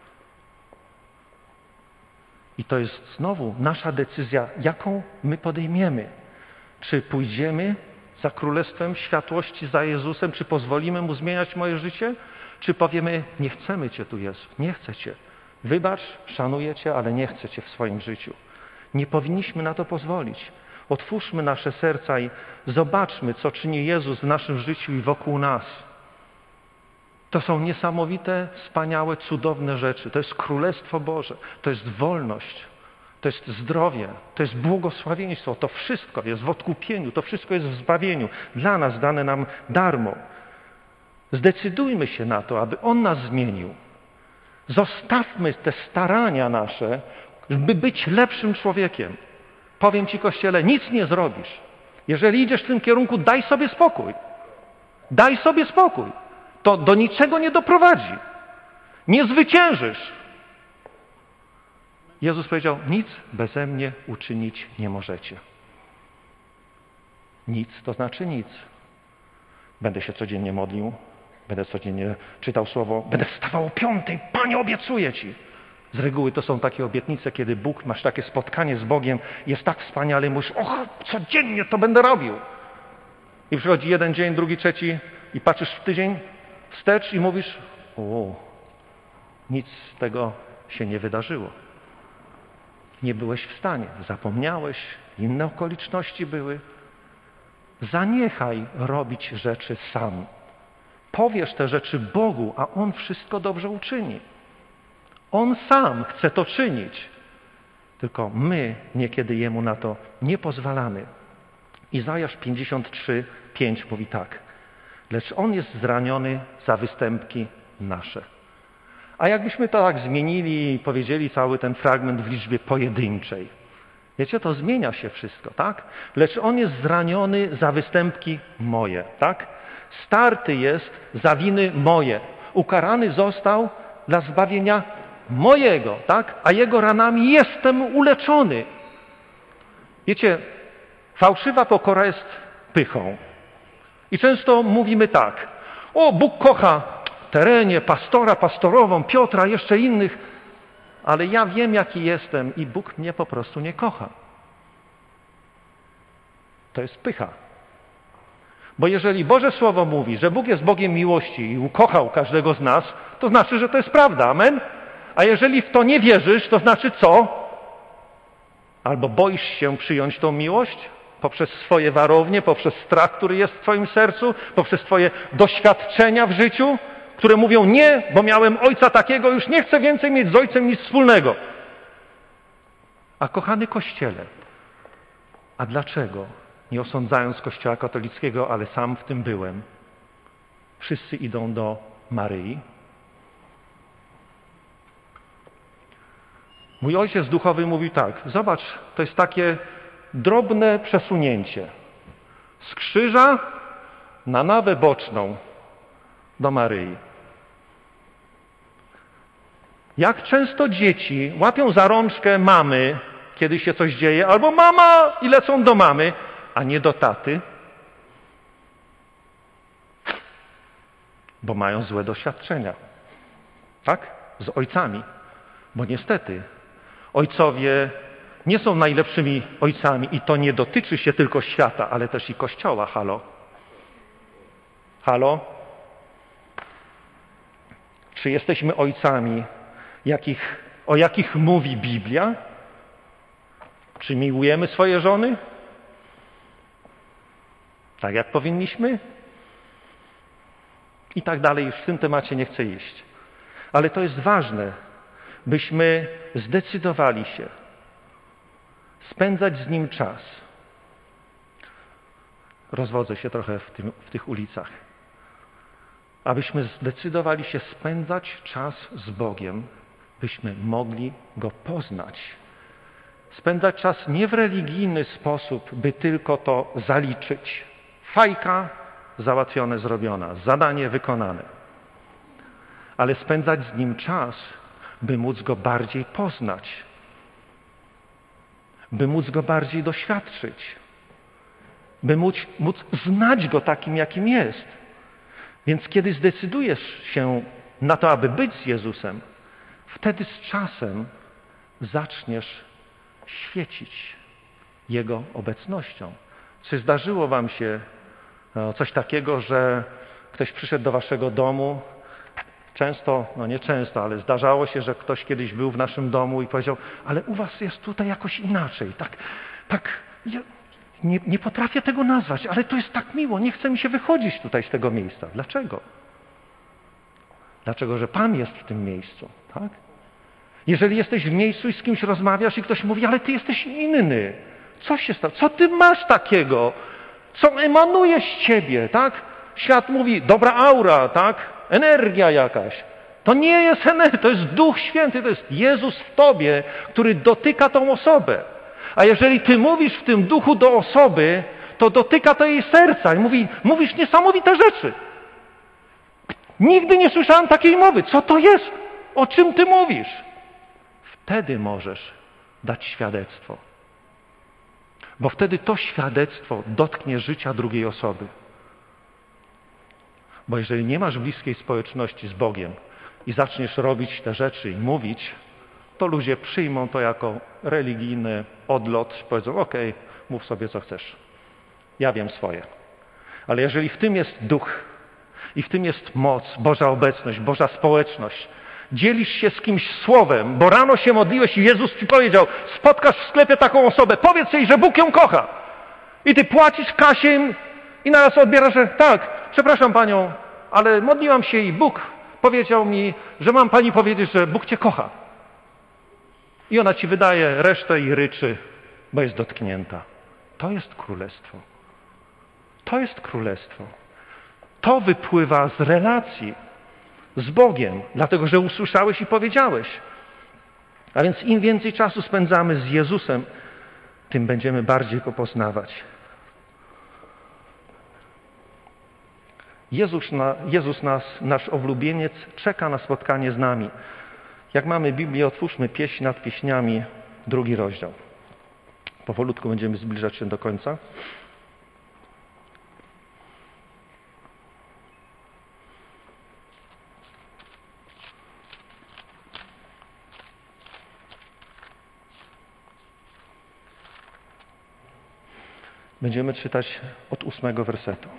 I to jest znowu nasza decyzja, jaką my podejmiemy. Czy pójdziemy za Królestwem Światłości, za Jezusem, czy pozwolimy Mu zmieniać moje życie, czy powiemy, nie chcemy Cię tu, Jezu, nie chcę Cię. Wybacz, szanuję Cię, ale nie chcę Cię w swoim życiu. Nie powinniśmy na to pozwolić. Otwórzmy nasze serca i zobaczmy, co czyni Jezus w naszym życiu i wokół nas. To są niesamowite, wspaniałe, cudowne rzeczy. To jest Królestwo Boże, to jest wolność, to jest zdrowie, to jest błogosławieństwo. To wszystko jest w odkupieniu, to wszystko jest w zbawieniu. Dla nas dane nam darmo. Zdecydujmy się na to, aby On nas zmienił. Zostawmy te starania nasze, by być lepszym człowiekiem. Powiem Ci, Kościele, nic nie zrobisz. Jeżeli idziesz w tym kierunku, daj sobie spokój. Daj sobie spokój. To do niczego nie doprowadzi. Nie zwyciężysz. Jezus powiedział, nic beze mnie uczynić nie możecie. Nic to znaczy nic. Będę się codziennie modlił, będę codziennie czytał Słowo, będę wstawał o 5:00, Panie, obiecuję Ci. Z reguły to są takie obietnice, kiedy Bóg, masz takie spotkanie z Bogiem, jest tak wspaniale i mówisz, codziennie to będę robił. I przychodzi jeden dzień, drugi, trzeci i patrzysz w tydzień wstecz i mówisz, nic z tego się nie wydarzyło. Nie byłeś w stanie, zapomniałeś, inne okoliczności były. Zaniechaj robić rzeczy sam. Powiesz te rzeczy Bogu, a On wszystko dobrze uczyni. On sam chce to czynić. Tylko my niekiedy Jemu na to nie pozwalamy. Izajasz 53:5 mówi tak. Lecz On jest zraniony za występki nasze. A jakbyśmy to tak zmienili i powiedzieli cały ten fragment w liczbie pojedynczej. Wiecie, to zmienia się wszystko, tak? Lecz On jest zraniony za występki moje, tak? Starty jest za winy moje. Ukarany został dla zbawienia mojego, tak? A Jego ranami jestem uleczony. Wiecie, fałszywa pokora jest pychą. I często mówimy tak. Bóg kocha Terenie, pastora, pastorową, Piotra, jeszcze innych, ale ja wiem, jaki jestem i Bóg mnie po prostu nie kocha. To jest pycha. Bo jeżeli Boże Słowo mówi, że Bóg jest Bogiem miłości i ukochał każdego z nas, to znaczy, że to jest prawda. Amen? A jeżeli w to nie wierzysz, to znaczy co? Albo boisz się przyjąć tą miłość poprzez swoje warownie, poprzez strach, który jest w twoim sercu, poprzez twoje doświadczenia w życiu, które mówią nie, bo miałem ojca takiego, już nie chcę więcej mieć z ojcem nic wspólnego. A kochany Kościele, a dlaczego, nie osądzając Kościoła katolickiego, ale sam w tym byłem, wszyscy idą do Maryi? Mój ojciec duchowy mówił tak, zobacz, to jest takie drobne przesunięcie z krzyża na nawę boczną do Maryi. Jak często dzieci łapią za rączkę mamy, kiedy się coś dzieje, albo mama i lecą do mamy, a nie do taty, bo mają złe doświadczenia. Tak? Z ojcami. Bo niestety ojcowie nie są najlepszymi ojcami i to nie dotyczy się tylko świata, ale też i Kościoła. Halo? Halo? Czy jesteśmy ojcami, o jakich mówi Biblia? Czy miłujemy swoje żony? Tak jak powinniśmy? I tak dalej, już w tym temacie nie chcę iść. Ale to jest ważne, byśmy zdecydowali się spędzać z Nim czas. Rozwodzę się trochę w tych ulicach. Abyśmy zdecydowali się spędzać czas z Bogiem, byśmy mogli Go poznać. Spędzać czas nie w religijny sposób, by tylko to zaliczyć. Fajka załatwione, zrobiona, zadanie wykonane. Ale spędzać z Nim czas, by móc Go bardziej poznać, by móc Go bardziej doświadczyć, by móc znać Go takim, jakim jest. Więc kiedy zdecydujesz się na to, aby być z Jezusem, wtedy z czasem zaczniesz świecić Jego obecnością. Czy zdarzyło wam się coś takiego, że ktoś przyszedł do waszego domu, Często, no nie często, ale zdarzało się, że ktoś kiedyś był w naszym domu i powiedział, ale u was jest tutaj jakoś inaczej, tak, ja nie potrafię tego nazwać, ale to jest tak miło, nie chce mi się wychodzić tutaj z tego miejsca. Dlaczego? Dlaczego, że Pan jest w tym miejscu, tak? Jeżeli jesteś w miejscu i z kimś rozmawiasz i ktoś mówi, ale ty jesteś inny, co się stało? Co ty masz takiego? Co emanuje z ciebie, tak? Świat mówi, dobra aura, tak? Energia jakaś. To nie jest energia, to jest Duch Święty, to jest Jezus w tobie, który dotyka tą osobę. A jeżeli ty mówisz w tym duchu do osoby, to dotyka to jej serca i mówisz niesamowite rzeczy. Nigdy nie słyszałem takiej mowy. Co to jest? O czym ty mówisz? Wtedy możesz dać świadectwo. Bo wtedy to świadectwo dotknie życia drugiej osoby. Bo jeżeli nie masz bliskiej społeczności z Bogiem i zaczniesz robić te rzeczy i mówić, to ludzie przyjmą to jako religijny odlot. Powiedzą, okej, mów sobie co chcesz. Ja wiem swoje. Ale jeżeli w tym jest duch i w tym jest moc, Boża obecność, Boża społeczność, dzielisz się z kimś słowem, bo rano się modliłeś i Jezus ci powiedział, spotkasz w sklepie taką osobę, powiedz jej, że Bóg ją kocha. I ty płacisz w kasie i naraz odbierasz, że tak, przepraszam panią, ale modliłam się i Bóg powiedział mi, że mam pani powiedzieć, że Bóg cię kocha. I ona ci wydaje resztę i ryczy, bo jest dotknięta. To jest królestwo. To jest królestwo. To wypływa z relacji z Bogiem, dlatego że usłyszałeś i powiedziałeś. A więc im więcej czasu spędzamy z Jezusem, tym będziemy bardziej Go poznawać. Jezus nasz oblubieniec, czeka na spotkanie z nami. Jak mamy Biblię, otwórzmy Pieśń nad pieśniami, 2 rozdział. Powolutku będziemy zbliżać się do końca. Będziemy czytać od 8 wersetu.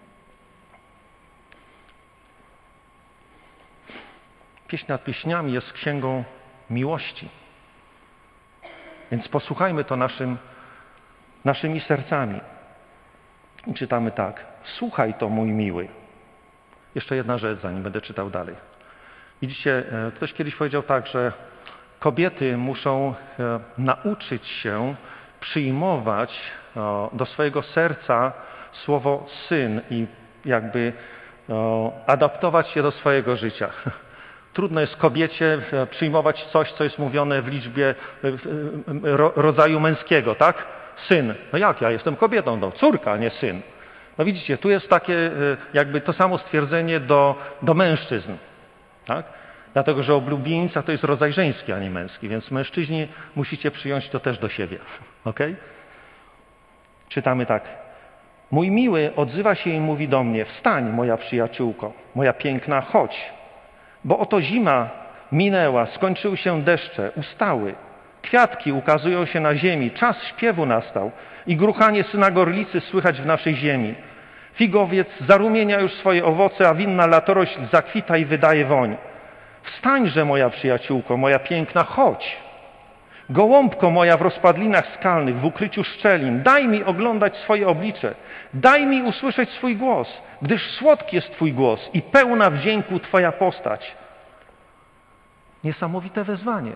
Pieśń nad pieśniami jest księgą miłości. Więc posłuchajmy to naszymi sercami. I czytamy tak. Słuchaj to, mój miły. Jeszcze jedna rzecz, zanim będę czytał dalej. Widzicie, ktoś kiedyś powiedział tak, że kobiety muszą nauczyć się przyjmować do swojego serca słowo syn i jakby adaptować je do swojego życia. Trudno jest kobiecie przyjmować coś, co jest mówione w liczbie rodzaju męskiego, tak? Syn. No jak? Ja jestem kobietą, no córka, nie syn. No widzicie, tu jest takie jakby to samo stwierdzenie do mężczyzn, tak? Dlatego, że oblubienica to jest rodzaj żeński, a nie męski, więc mężczyźni musicie przyjąć to też do siebie. Okay? Czytamy tak. Mój miły odzywa się i mówi do mnie, wstań, moja przyjaciółko, moja piękna, chodź. Bo oto zima minęła, skończyły się deszcze, ustały. Kwiatki ukazują się na ziemi, czas śpiewu nastał i gruchanie syna gorlicy słychać w naszej ziemi. Figowiec zarumienia już swoje owoce, a winna latorośl zakwita i wydaje woń. Wstańże, moja przyjaciółko, moja piękna, chodź. Gołąbko moja w rozpadlinach skalnych, w ukryciu szczelin, daj mi oglądać swoje oblicze, daj mi usłyszeć swój głos, gdyż słodki jest Twój głos i pełna wdzięku Twoja postać. Niesamowite wezwanie.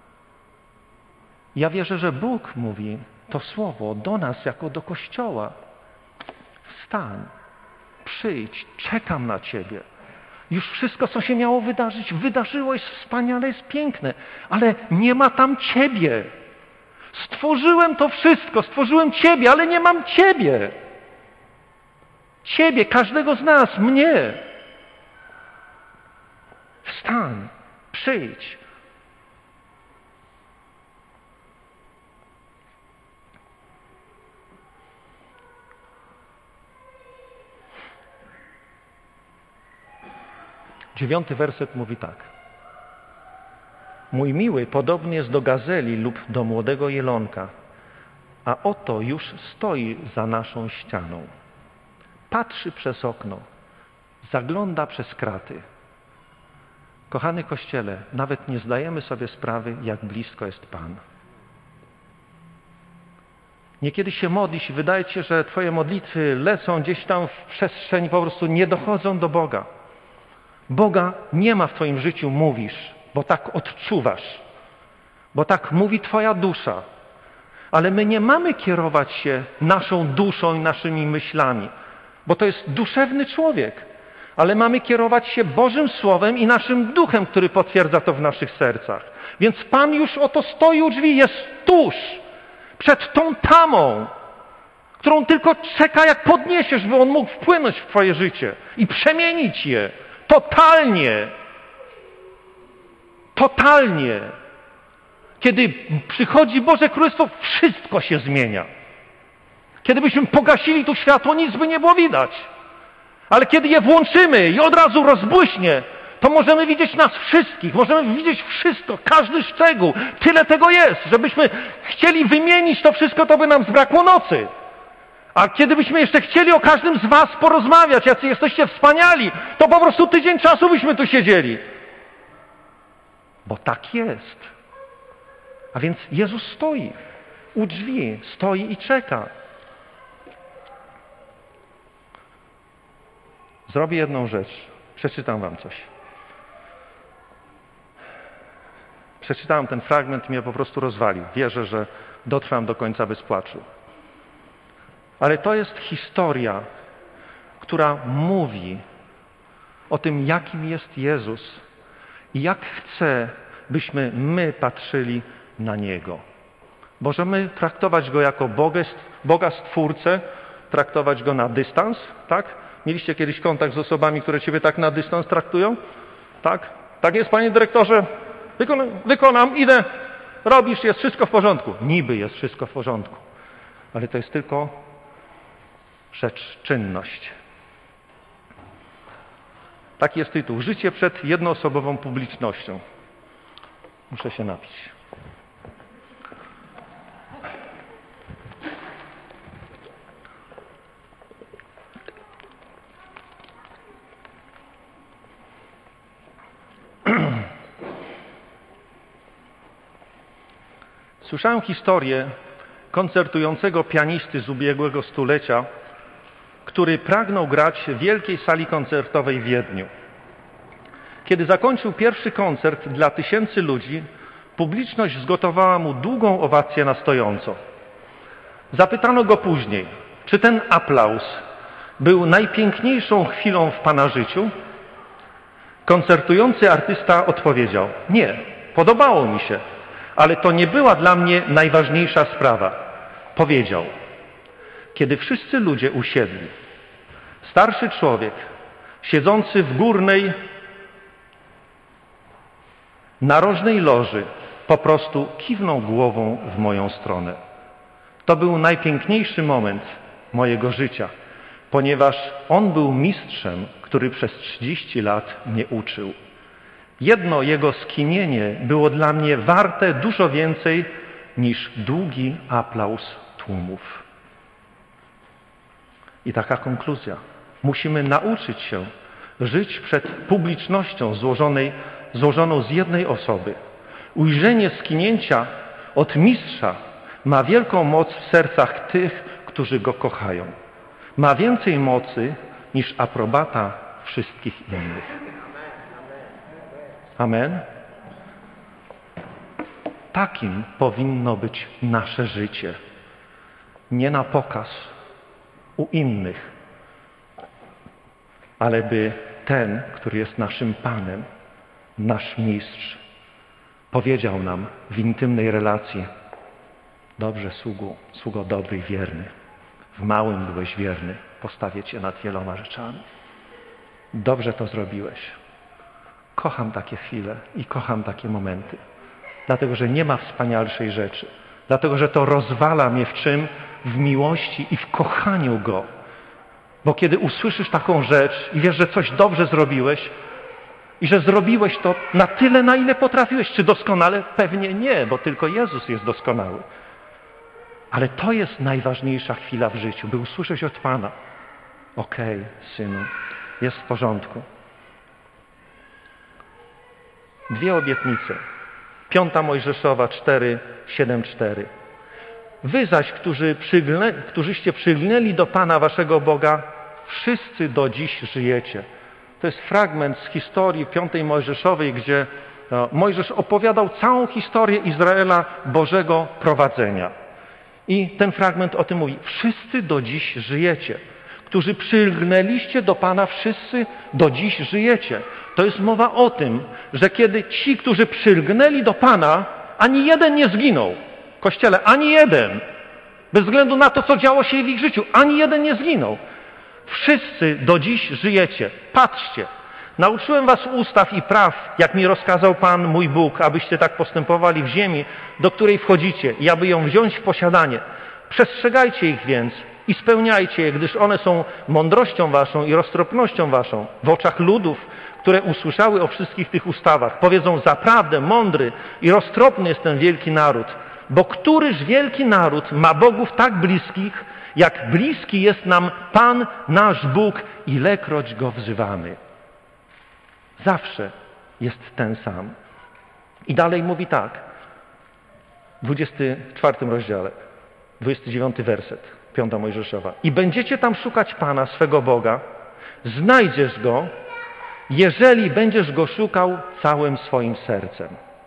Ja wierzę, że Bóg mówi to słowo do nas jako do Kościoła. Wstań, przyjdź, czekam na Ciebie. Już wszystko, co się miało wydarzyć, wydarzyło, jest wspaniale, jest piękne, ale nie ma tam Ciebie. Stworzyłem to wszystko, stworzyłem Ciebie, ale nie mam Ciebie. Ciebie, każdego z nas, mnie. Wstań, przyjdź. Dziewiąty werset mówi tak. Mój miły podobny jest do gazeli lub do młodego jelonka, a oto już stoi za naszą ścianą. Patrzy przez okno, zagląda przez kraty. Kochany Kościele, nawet nie zdajemy sobie sprawy, jak blisko jest Pan. Niekiedy się modlisz i wydaje ci się, że twoje modlitwy lecą gdzieś tam w przestrzeń, po prostu nie dochodzą do Boga. Boga nie ma w twoim życiu, mówisz, bo tak odczuwasz, bo tak mówi twoja dusza. Ale my nie mamy kierować się naszą duszą i naszymi myślami, bo to jest duszewny człowiek. Ale mamy kierować się Bożym Słowem i naszym duchem, który potwierdza to w naszych sercach. Więc Pan już oto stoi u drzwi, jest tuż, przed tą tamą, którą tylko czeka, jak podniesiesz, by On mógł wpłynąć w twoje życie i przemienić je totalnie. Totalnie. Kiedy przychodzi Boże Królestwo, wszystko się zmienia. Kiedy byśmy pogasili tu światło, nic by nie było widać. Ale kiedy je włączymy i od razu rozbłyśnie, to możemy widzieć nas wszystkich, możemy widzieć wszystko, każdy szczegół. Tyle tego jest, żebyśmy chcieli wymienić to wszystko, to by nam zbrakło nocy. A kiedy byśmy jeszcze chcieli o każdym z was porozmawiać, jacy jesteście wspaniali, to po prostu tydzień czasu byśmy tu siedzieli. Bo tak jest. A więc Jezus stoi u drzwi, stoi i czeka. Zrobię jedną rzecz. Przeczytam wam coś. Przeczytałem ten fragment i mnie po prostu rozwalił. Wierzę, że dotrwam do końca bez płaczu. Ale to jest historia, która mówi o tym, jakim jest Jezus i jak chce, byśmy my patrzyli na Niego. Możemy traktować Go jako Boga Stwórcę, traktować Go na dystans, tak? Mieliście kiedyś kontakt z osobami, które Ciebie tak na dystans traktują? Tak? Tak jest, Panie Dyrektorze? Wykonam, idę, robisz, jest wszystko w porządku. Niby jest wszystko w porządku. Ale to jest tylko rzecz, czynność. Taki jest tytuł. Życie przed jednoosobową publicznością. Muszę się napić. Słyszałem historię koncertującego pianisty z ubiegłego stulecia, który pragnął grać w wielkiej sali koncertowej w Wiedniu. Kiedy zakończył pierwszy koncert dla tysięcy ludzi, publiczność zgotowała mu długą owację na stojąco. Zapytano go później, czy ten aplauz był najpiękniejszą chwilą w pana życiu? Koncertujący artysta odpowiedział, nie, podobało mi się, ale to nie była dla mnie najważniejsza sprawa. Powiedział, kiedy wszyscy ludzie usiedli, starszy człowiek, siedzący w górnej, narożnej loży, po prostu kiwnął głową w moją stronę. To był najpiękniejszy moment mojego życia, ponieważ on był mistrzem, który przez 30 lat mnie uczył. Jedno jego skinienie było dla mnie warte dużo więcej niż długi aplauz tłumów. I taka konkluzja. Musimy nauczyć się żyć przed publicznością złożoną z jednej osoby. Ujrzenie skinięcia od mistrza ma wielką moc w sercach tych, którzy go kochają. Ma więcej mocy niż aprobata wszystkich innych. Amen? Takim powinno być nasze życie. Nie na pokaz u innych, ale by ten, który jest naszym Panem, nasz mistrz, powiedział nam w intymnej relacji: dobrze, sługo dobry i wierny. W małym byłeś wierny, postawię Cię nad wieloma rzeczami. Dobrze to zrobiłeś. Kocham takie chwile i kocham takie momenty. Dlatego, że nie ma wspanialszej rzeczy. Dlatego, że to rozwala mnie w czym? W miłości i w kochaniu Go. Bo kiedy usłyszysz taką rzecz i wiesz, że coś dobrze zrobiłeś i że zrobiłeś to na tyle, na ile potrafiłeś, czy doskonale? Pewnie nie, bo tylko Jezus jest doskonały. Ale to jest najważniejsza chwila w życiu, by usłyszeć od Pana: okej, synu, jest w porządku. Dwie obietnice. 5 Mojżeszowa 4:7-4. Wy zaś, którzyście przygnęli do Pana waszego Boga, wszyscy do dziś żyjecie. To jest fragment z historii 5 Mojżeszowej, gdzie Mojżesz opowiadał całą historię Izraela, Bożego prowadzenia. I ten fragment o tym mówi. Wszyscy do dziś żyjecie. Którzy przygnęliście do Pana, wszyscy do dziś żyjecie. To jest mowa o tym, że kiedy ci, którzy przylgnęli do Pana, ani jeden nie zginął. Kościele, ani jeden. Bez względu na to, co działo się w ich życiu, ani jeden nie zginął. Wszyscy do dziś żyjecie. Patrzcie. Nauczyłem was ustaw i praw, jak mi rozkazał Pan mój Bóg, abyście tak postępowali w ziemi, do której wchodzicie i aby ją wziąć w posiadanie. Przestrzegajcie ich więc i spełniajcie je, gdyż one są mądrością waszą i roztropnością waszą w oczach ludów, które usłyszały o wszystkich tych ustawach. Powiedzą, zaprawdę mądry i roztropny jest ten wielki naród, bo któryż wielki naród ma bogów tak bliskich, jak bliski jest nam Pan nasz Bóg, ilekroć Go wzywamy. Zawsze jest ten sam. I dalej mówi tak, w 24 rozdziale, 29 werset, 5 Mojżeszowa. I będziecie tam szukać Pana, swego Boga, znajdziesz Go, jeżeli będziesz Go szukał całym swoim sercem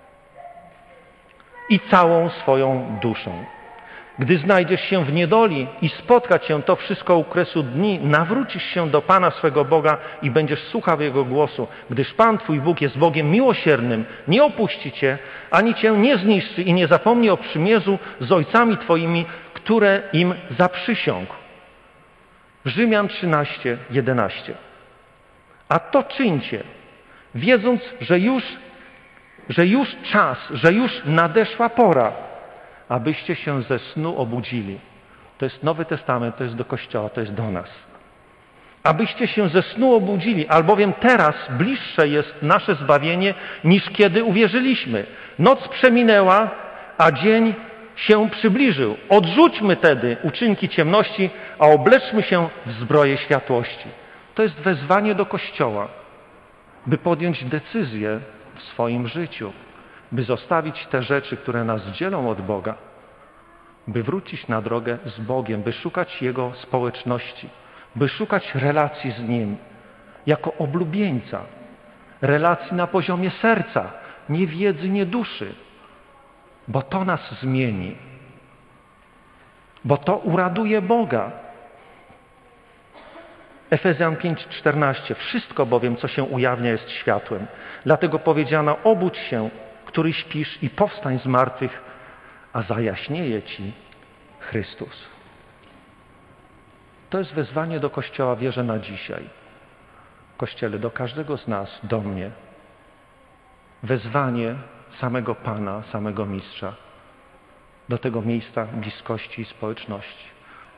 i całą swoją duszą. Gdy znajdziesz się w niedoli i spotkać się to wszystko u kresu dni, nawrócisz się do Pana swego Boga i będziesz słuchał Jego głosu, gdyż Pan Twój Bóg jest Bogiem miłosiernym, nie opuści Cię, ani Cię nie zniszczy i nie zapomni o przymierzu z ojcami Twoimi, które im zaprzysiągł. Rzymian 13:11. A to czyńcie, wiedząc, że już czas, że już nadeszła pora, abyście się ze snu obudzili. To jest Nowy Testament, to jest do Kościoła, to jest do nas. Abyście się ze snu obudzili, albowiem teraz bliższe jest nasze zbawienie, niż kiedy uwierzyliśmy. Noc przeminęła, a dzień się przybliżył. Odrzućmy tedy uczynki ciemności, a obleczmy się w zbroję światłości. To jest wezwanie do Kościoła, by podjąć decyzję w swoim życiu, by zostawić te rzeczy, które nas dzielą od Boga, by wrócić na drogę z Bogiem, by szukać Jego społeczności, by szukać relacji z Nim jako oblubieńca, relacji na poziomie serca, nie wiedzy, nie duszy, bo to nas zmieni, bo to uraduje Boga. Efezjan 5:14. Wszystko bowiem, co się ujawnia, jest światłem. Dlatego powiedziano, obudź się, który śpisz i powstań z martwych, a zajaśnieje Ci Chrystus. To jest wezwanie do Kościoła, wierzę, na dzisiaj. Kościele, do każdego z nas, do mnie. Wezwanie samego Pana, samego Mistrza, do tego miejsca bliskości i społeczności.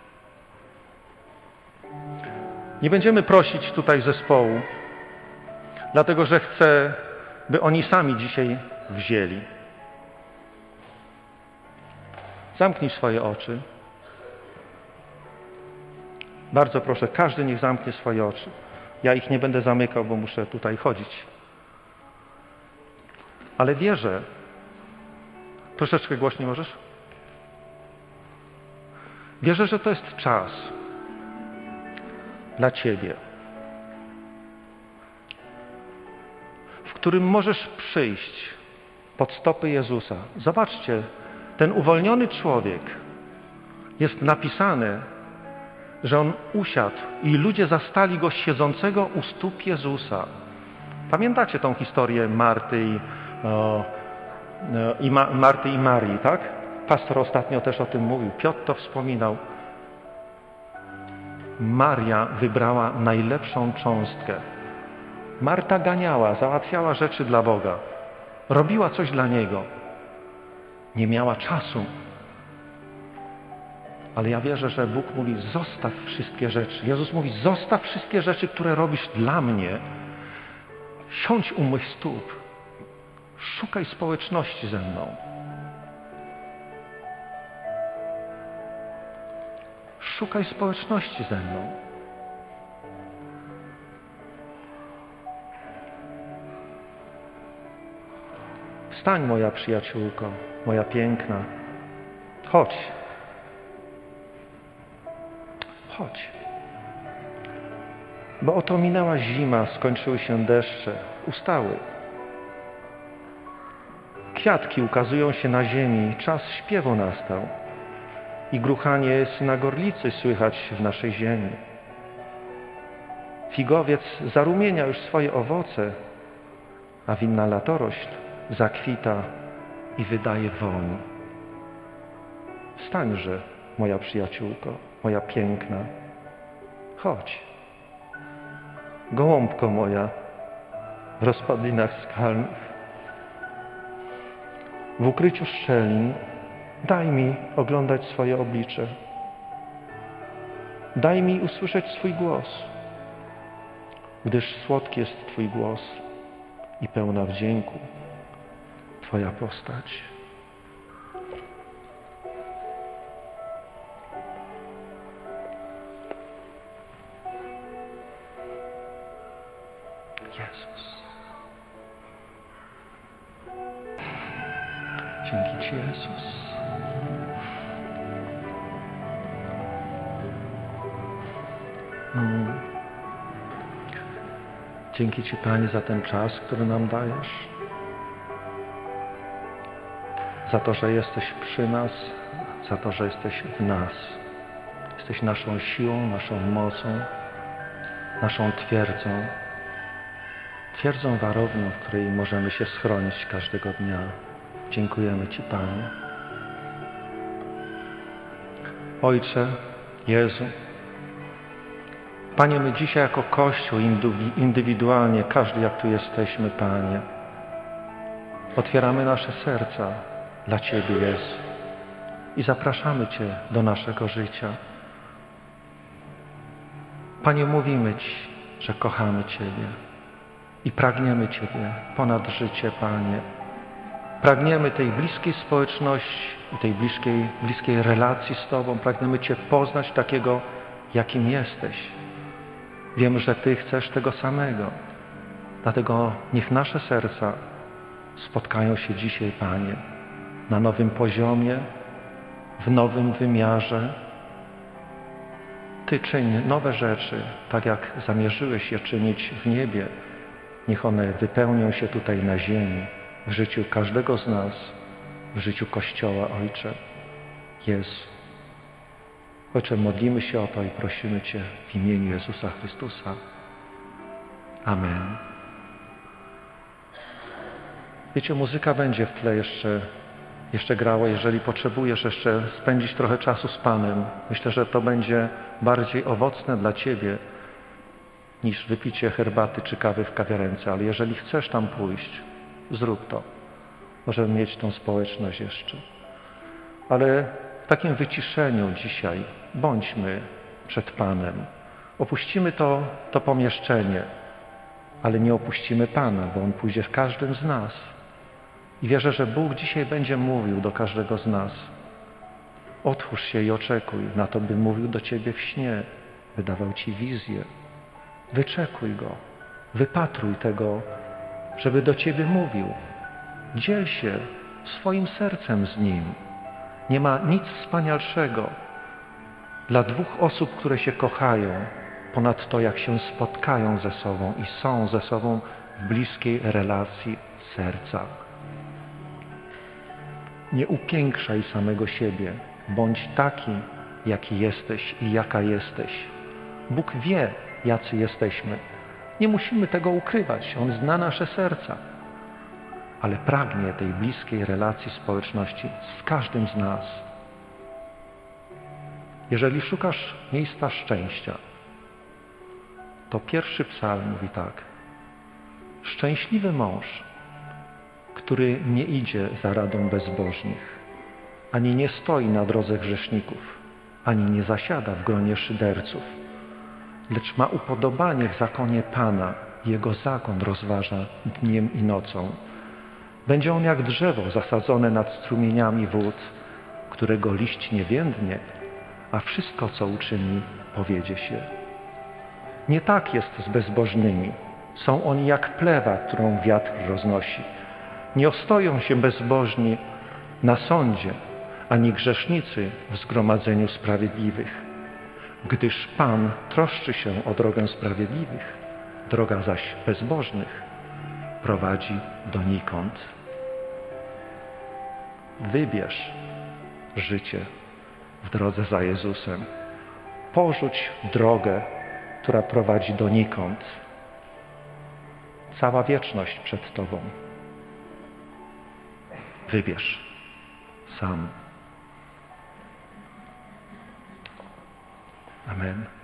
Nie będziemy prosić tutaj zespołu, dlatego że chcę, by oni sami dzisiaj wzięli. Zamknij swoje oczy. Bardzo proszę, każdy niech zamknie swoje oczy. Ja ich nie będę zamykał, bo muszę tutaj chodzić. Ale wierzę. Troszeczkę głośniej możesz? Wierzę, że to jest czas dla Ciebie, w którym możesz przyjść pod stopy Jezusa. Zobaczcie, ten uwolniony człowiek, jest napisane, że on usiadł i ludzie zastali go siedzącego u stóp Jezusa. Pamiętacie tą historię Marty i Marii, tak? Pastor ostatnio też o tym mówił. Piotr to wspominał. Maria wybrała najlepszą cząstkę. Marta ganiała, załatwiała rzeczy dla Boga. Robiła coś dla Niego. Nie miała czasu. Ale ja wierzę, że Bóg mówi, zostaw wszystkie rzeczy. Jezus mówi, zostaw wszystkie rzeczy, które robisz dla mnie. Siądź u moich stóp. Szukaj społeczności ze mną. Szukaj społeczności ze mną. Wstań, moja przyjaciółko, moja piękna. Chodź. Chodź. Bo oto minęła zima, skończyły się deszcze, ustały. Kwiatki ukazują się na ziemi, czas śpiewu nastał i gruchanie synagorlicy słychać w naszej ziemi. Figowiec zarumienia już swoje owoce, a winna latorośl zakwita i wydaje woń. Wstańże, moja przyjaciółko, moja piękna, chodź. Gołąbko moja w rozpadlinach skalnych, w ukryciu szczelin daj mi oglądać swoje oblicze. Daj mi usłyszeć swój głos, gdyż słodki jest Twój głos i pełna wdzięku Twoja postać. Jezus. Dzięki Ci, Jezus. Dzięki Ci, Panie, za ten czas, który nam dajesz. Za to, że jesteś przy nas, za to, że jesteś w nas. Jesteś naszą siłą, naszą mocą, naszą twierdzą. Twierdzą warowną, w której możemy się schronić każdego dnia. Dziękujemy Ci, Panie. Ojcze, Jezu, Panie, my dzisiaj jako Kościół indywidualnie, każdy jak tu jesteśmy, Panie, otwieramy nasze serca dla Ciebie, Jezu, i zapraszamy Cię do naszego życia. Panie, mówimy Ci, że kochamy Ciebie i pragniemy Ciebie ponad życie, Panie. Pragniemy tej bliskiej społeczności i tej bliskiej relacji z Tobą. Pragniemy Cię poznać takiego, jakim jesteś. Wiemy, że Ty chcesz tego samego. Dlatego niech nasze serca spotkają się dzisiaj, Panie, na nowym poziomie, w nowym wymiarze. Ty czyń nowe rzeczy, tak jak zamierzyłeś je czynić w niebie. Niech one wypełnią się tutaj na ziemi, w życiu każdego z nas, w życiu Kościoła, Ojcze. Jezu. Ojcze, modlimy się o to i prosimy Cię w imieniu Jezusa Chrystusa. Amen. Wiecie, muzyka będzie w tle jeszcze grała. Jeżeli potrzebujesz jeszcze spędzić trochę czasu z Panem, myślę, że to będzie bardziej owocne dla Ciebie niż wypicie herbaty czy kawy w kawiarence. Ale jeżeli chcesz tam pójść, zrób to. Możemy mieć tą społeczność jeszcze. Ale w takim wyciszeniu dzisiaj bądźmy przed Panem. Opuścimy to pomieszczenie, ale nie opuścimy Pana, bo On pójdzie w każdym z nas. I wierzę, że Bóg dzisiaj będzie mówił do każdego z nas. Otwórz się i oczekuj na to, by mówił do Ciebie w śnie, by dawał Ci wizję. Wyczekuj Go, wypatruj tego, żeby do Ciebie mówił. Dziel się swoim sercem z Nim. Nie ma nic wspanialszego dla dwóch osób, które się kochają, ponad to, jak się spotkają ze sobą i są ze sobą w bliskiej relacji serca. Nie upiększaj samego siebie. Bądź taki, jaki jesteś i jaka jesteś. Bóg wie, jacy jesteśmy. Nie musimy tego ukrywać. On zna nasze serca. Ale pragnie tej bliskiej relacji społeczności z każdym z nas. Jeżeli szukasz miejsca szczęścia, to pierwszy psalm mówi tak. Szczęśliwy mąż, który nie idzie za radą bezbożnych, ani nie stoi na drodze grzeszników, ani nie zasiada w gronie szyderców, lecz ma upodobanie w zakonie Pana, Jego zakon rozważa dniem i nocą. Będzie on jak drzewo zasadzone nad strumieniami wód, którego liść nie więdnie, a wszystko, co uczyni, powiedzie się. Nie tak jest z bezbożnymi. Są oni jak plewa, którą wiatr roznosi. Nie ostoją się bezbożni na sądzie, ani grzesznicy w zgromadzeniu sprawiedliwych. Gdyż Pan troszczy się o drogę sprawiedliwych, droga zaś bezbożnych prowadzi donikąd. Wybierz życie w drodze za Jezusem. Porzuć drogę, która prowadzi donikąd. Cała wieczność przed Tobą. Wybierz sam. Amen.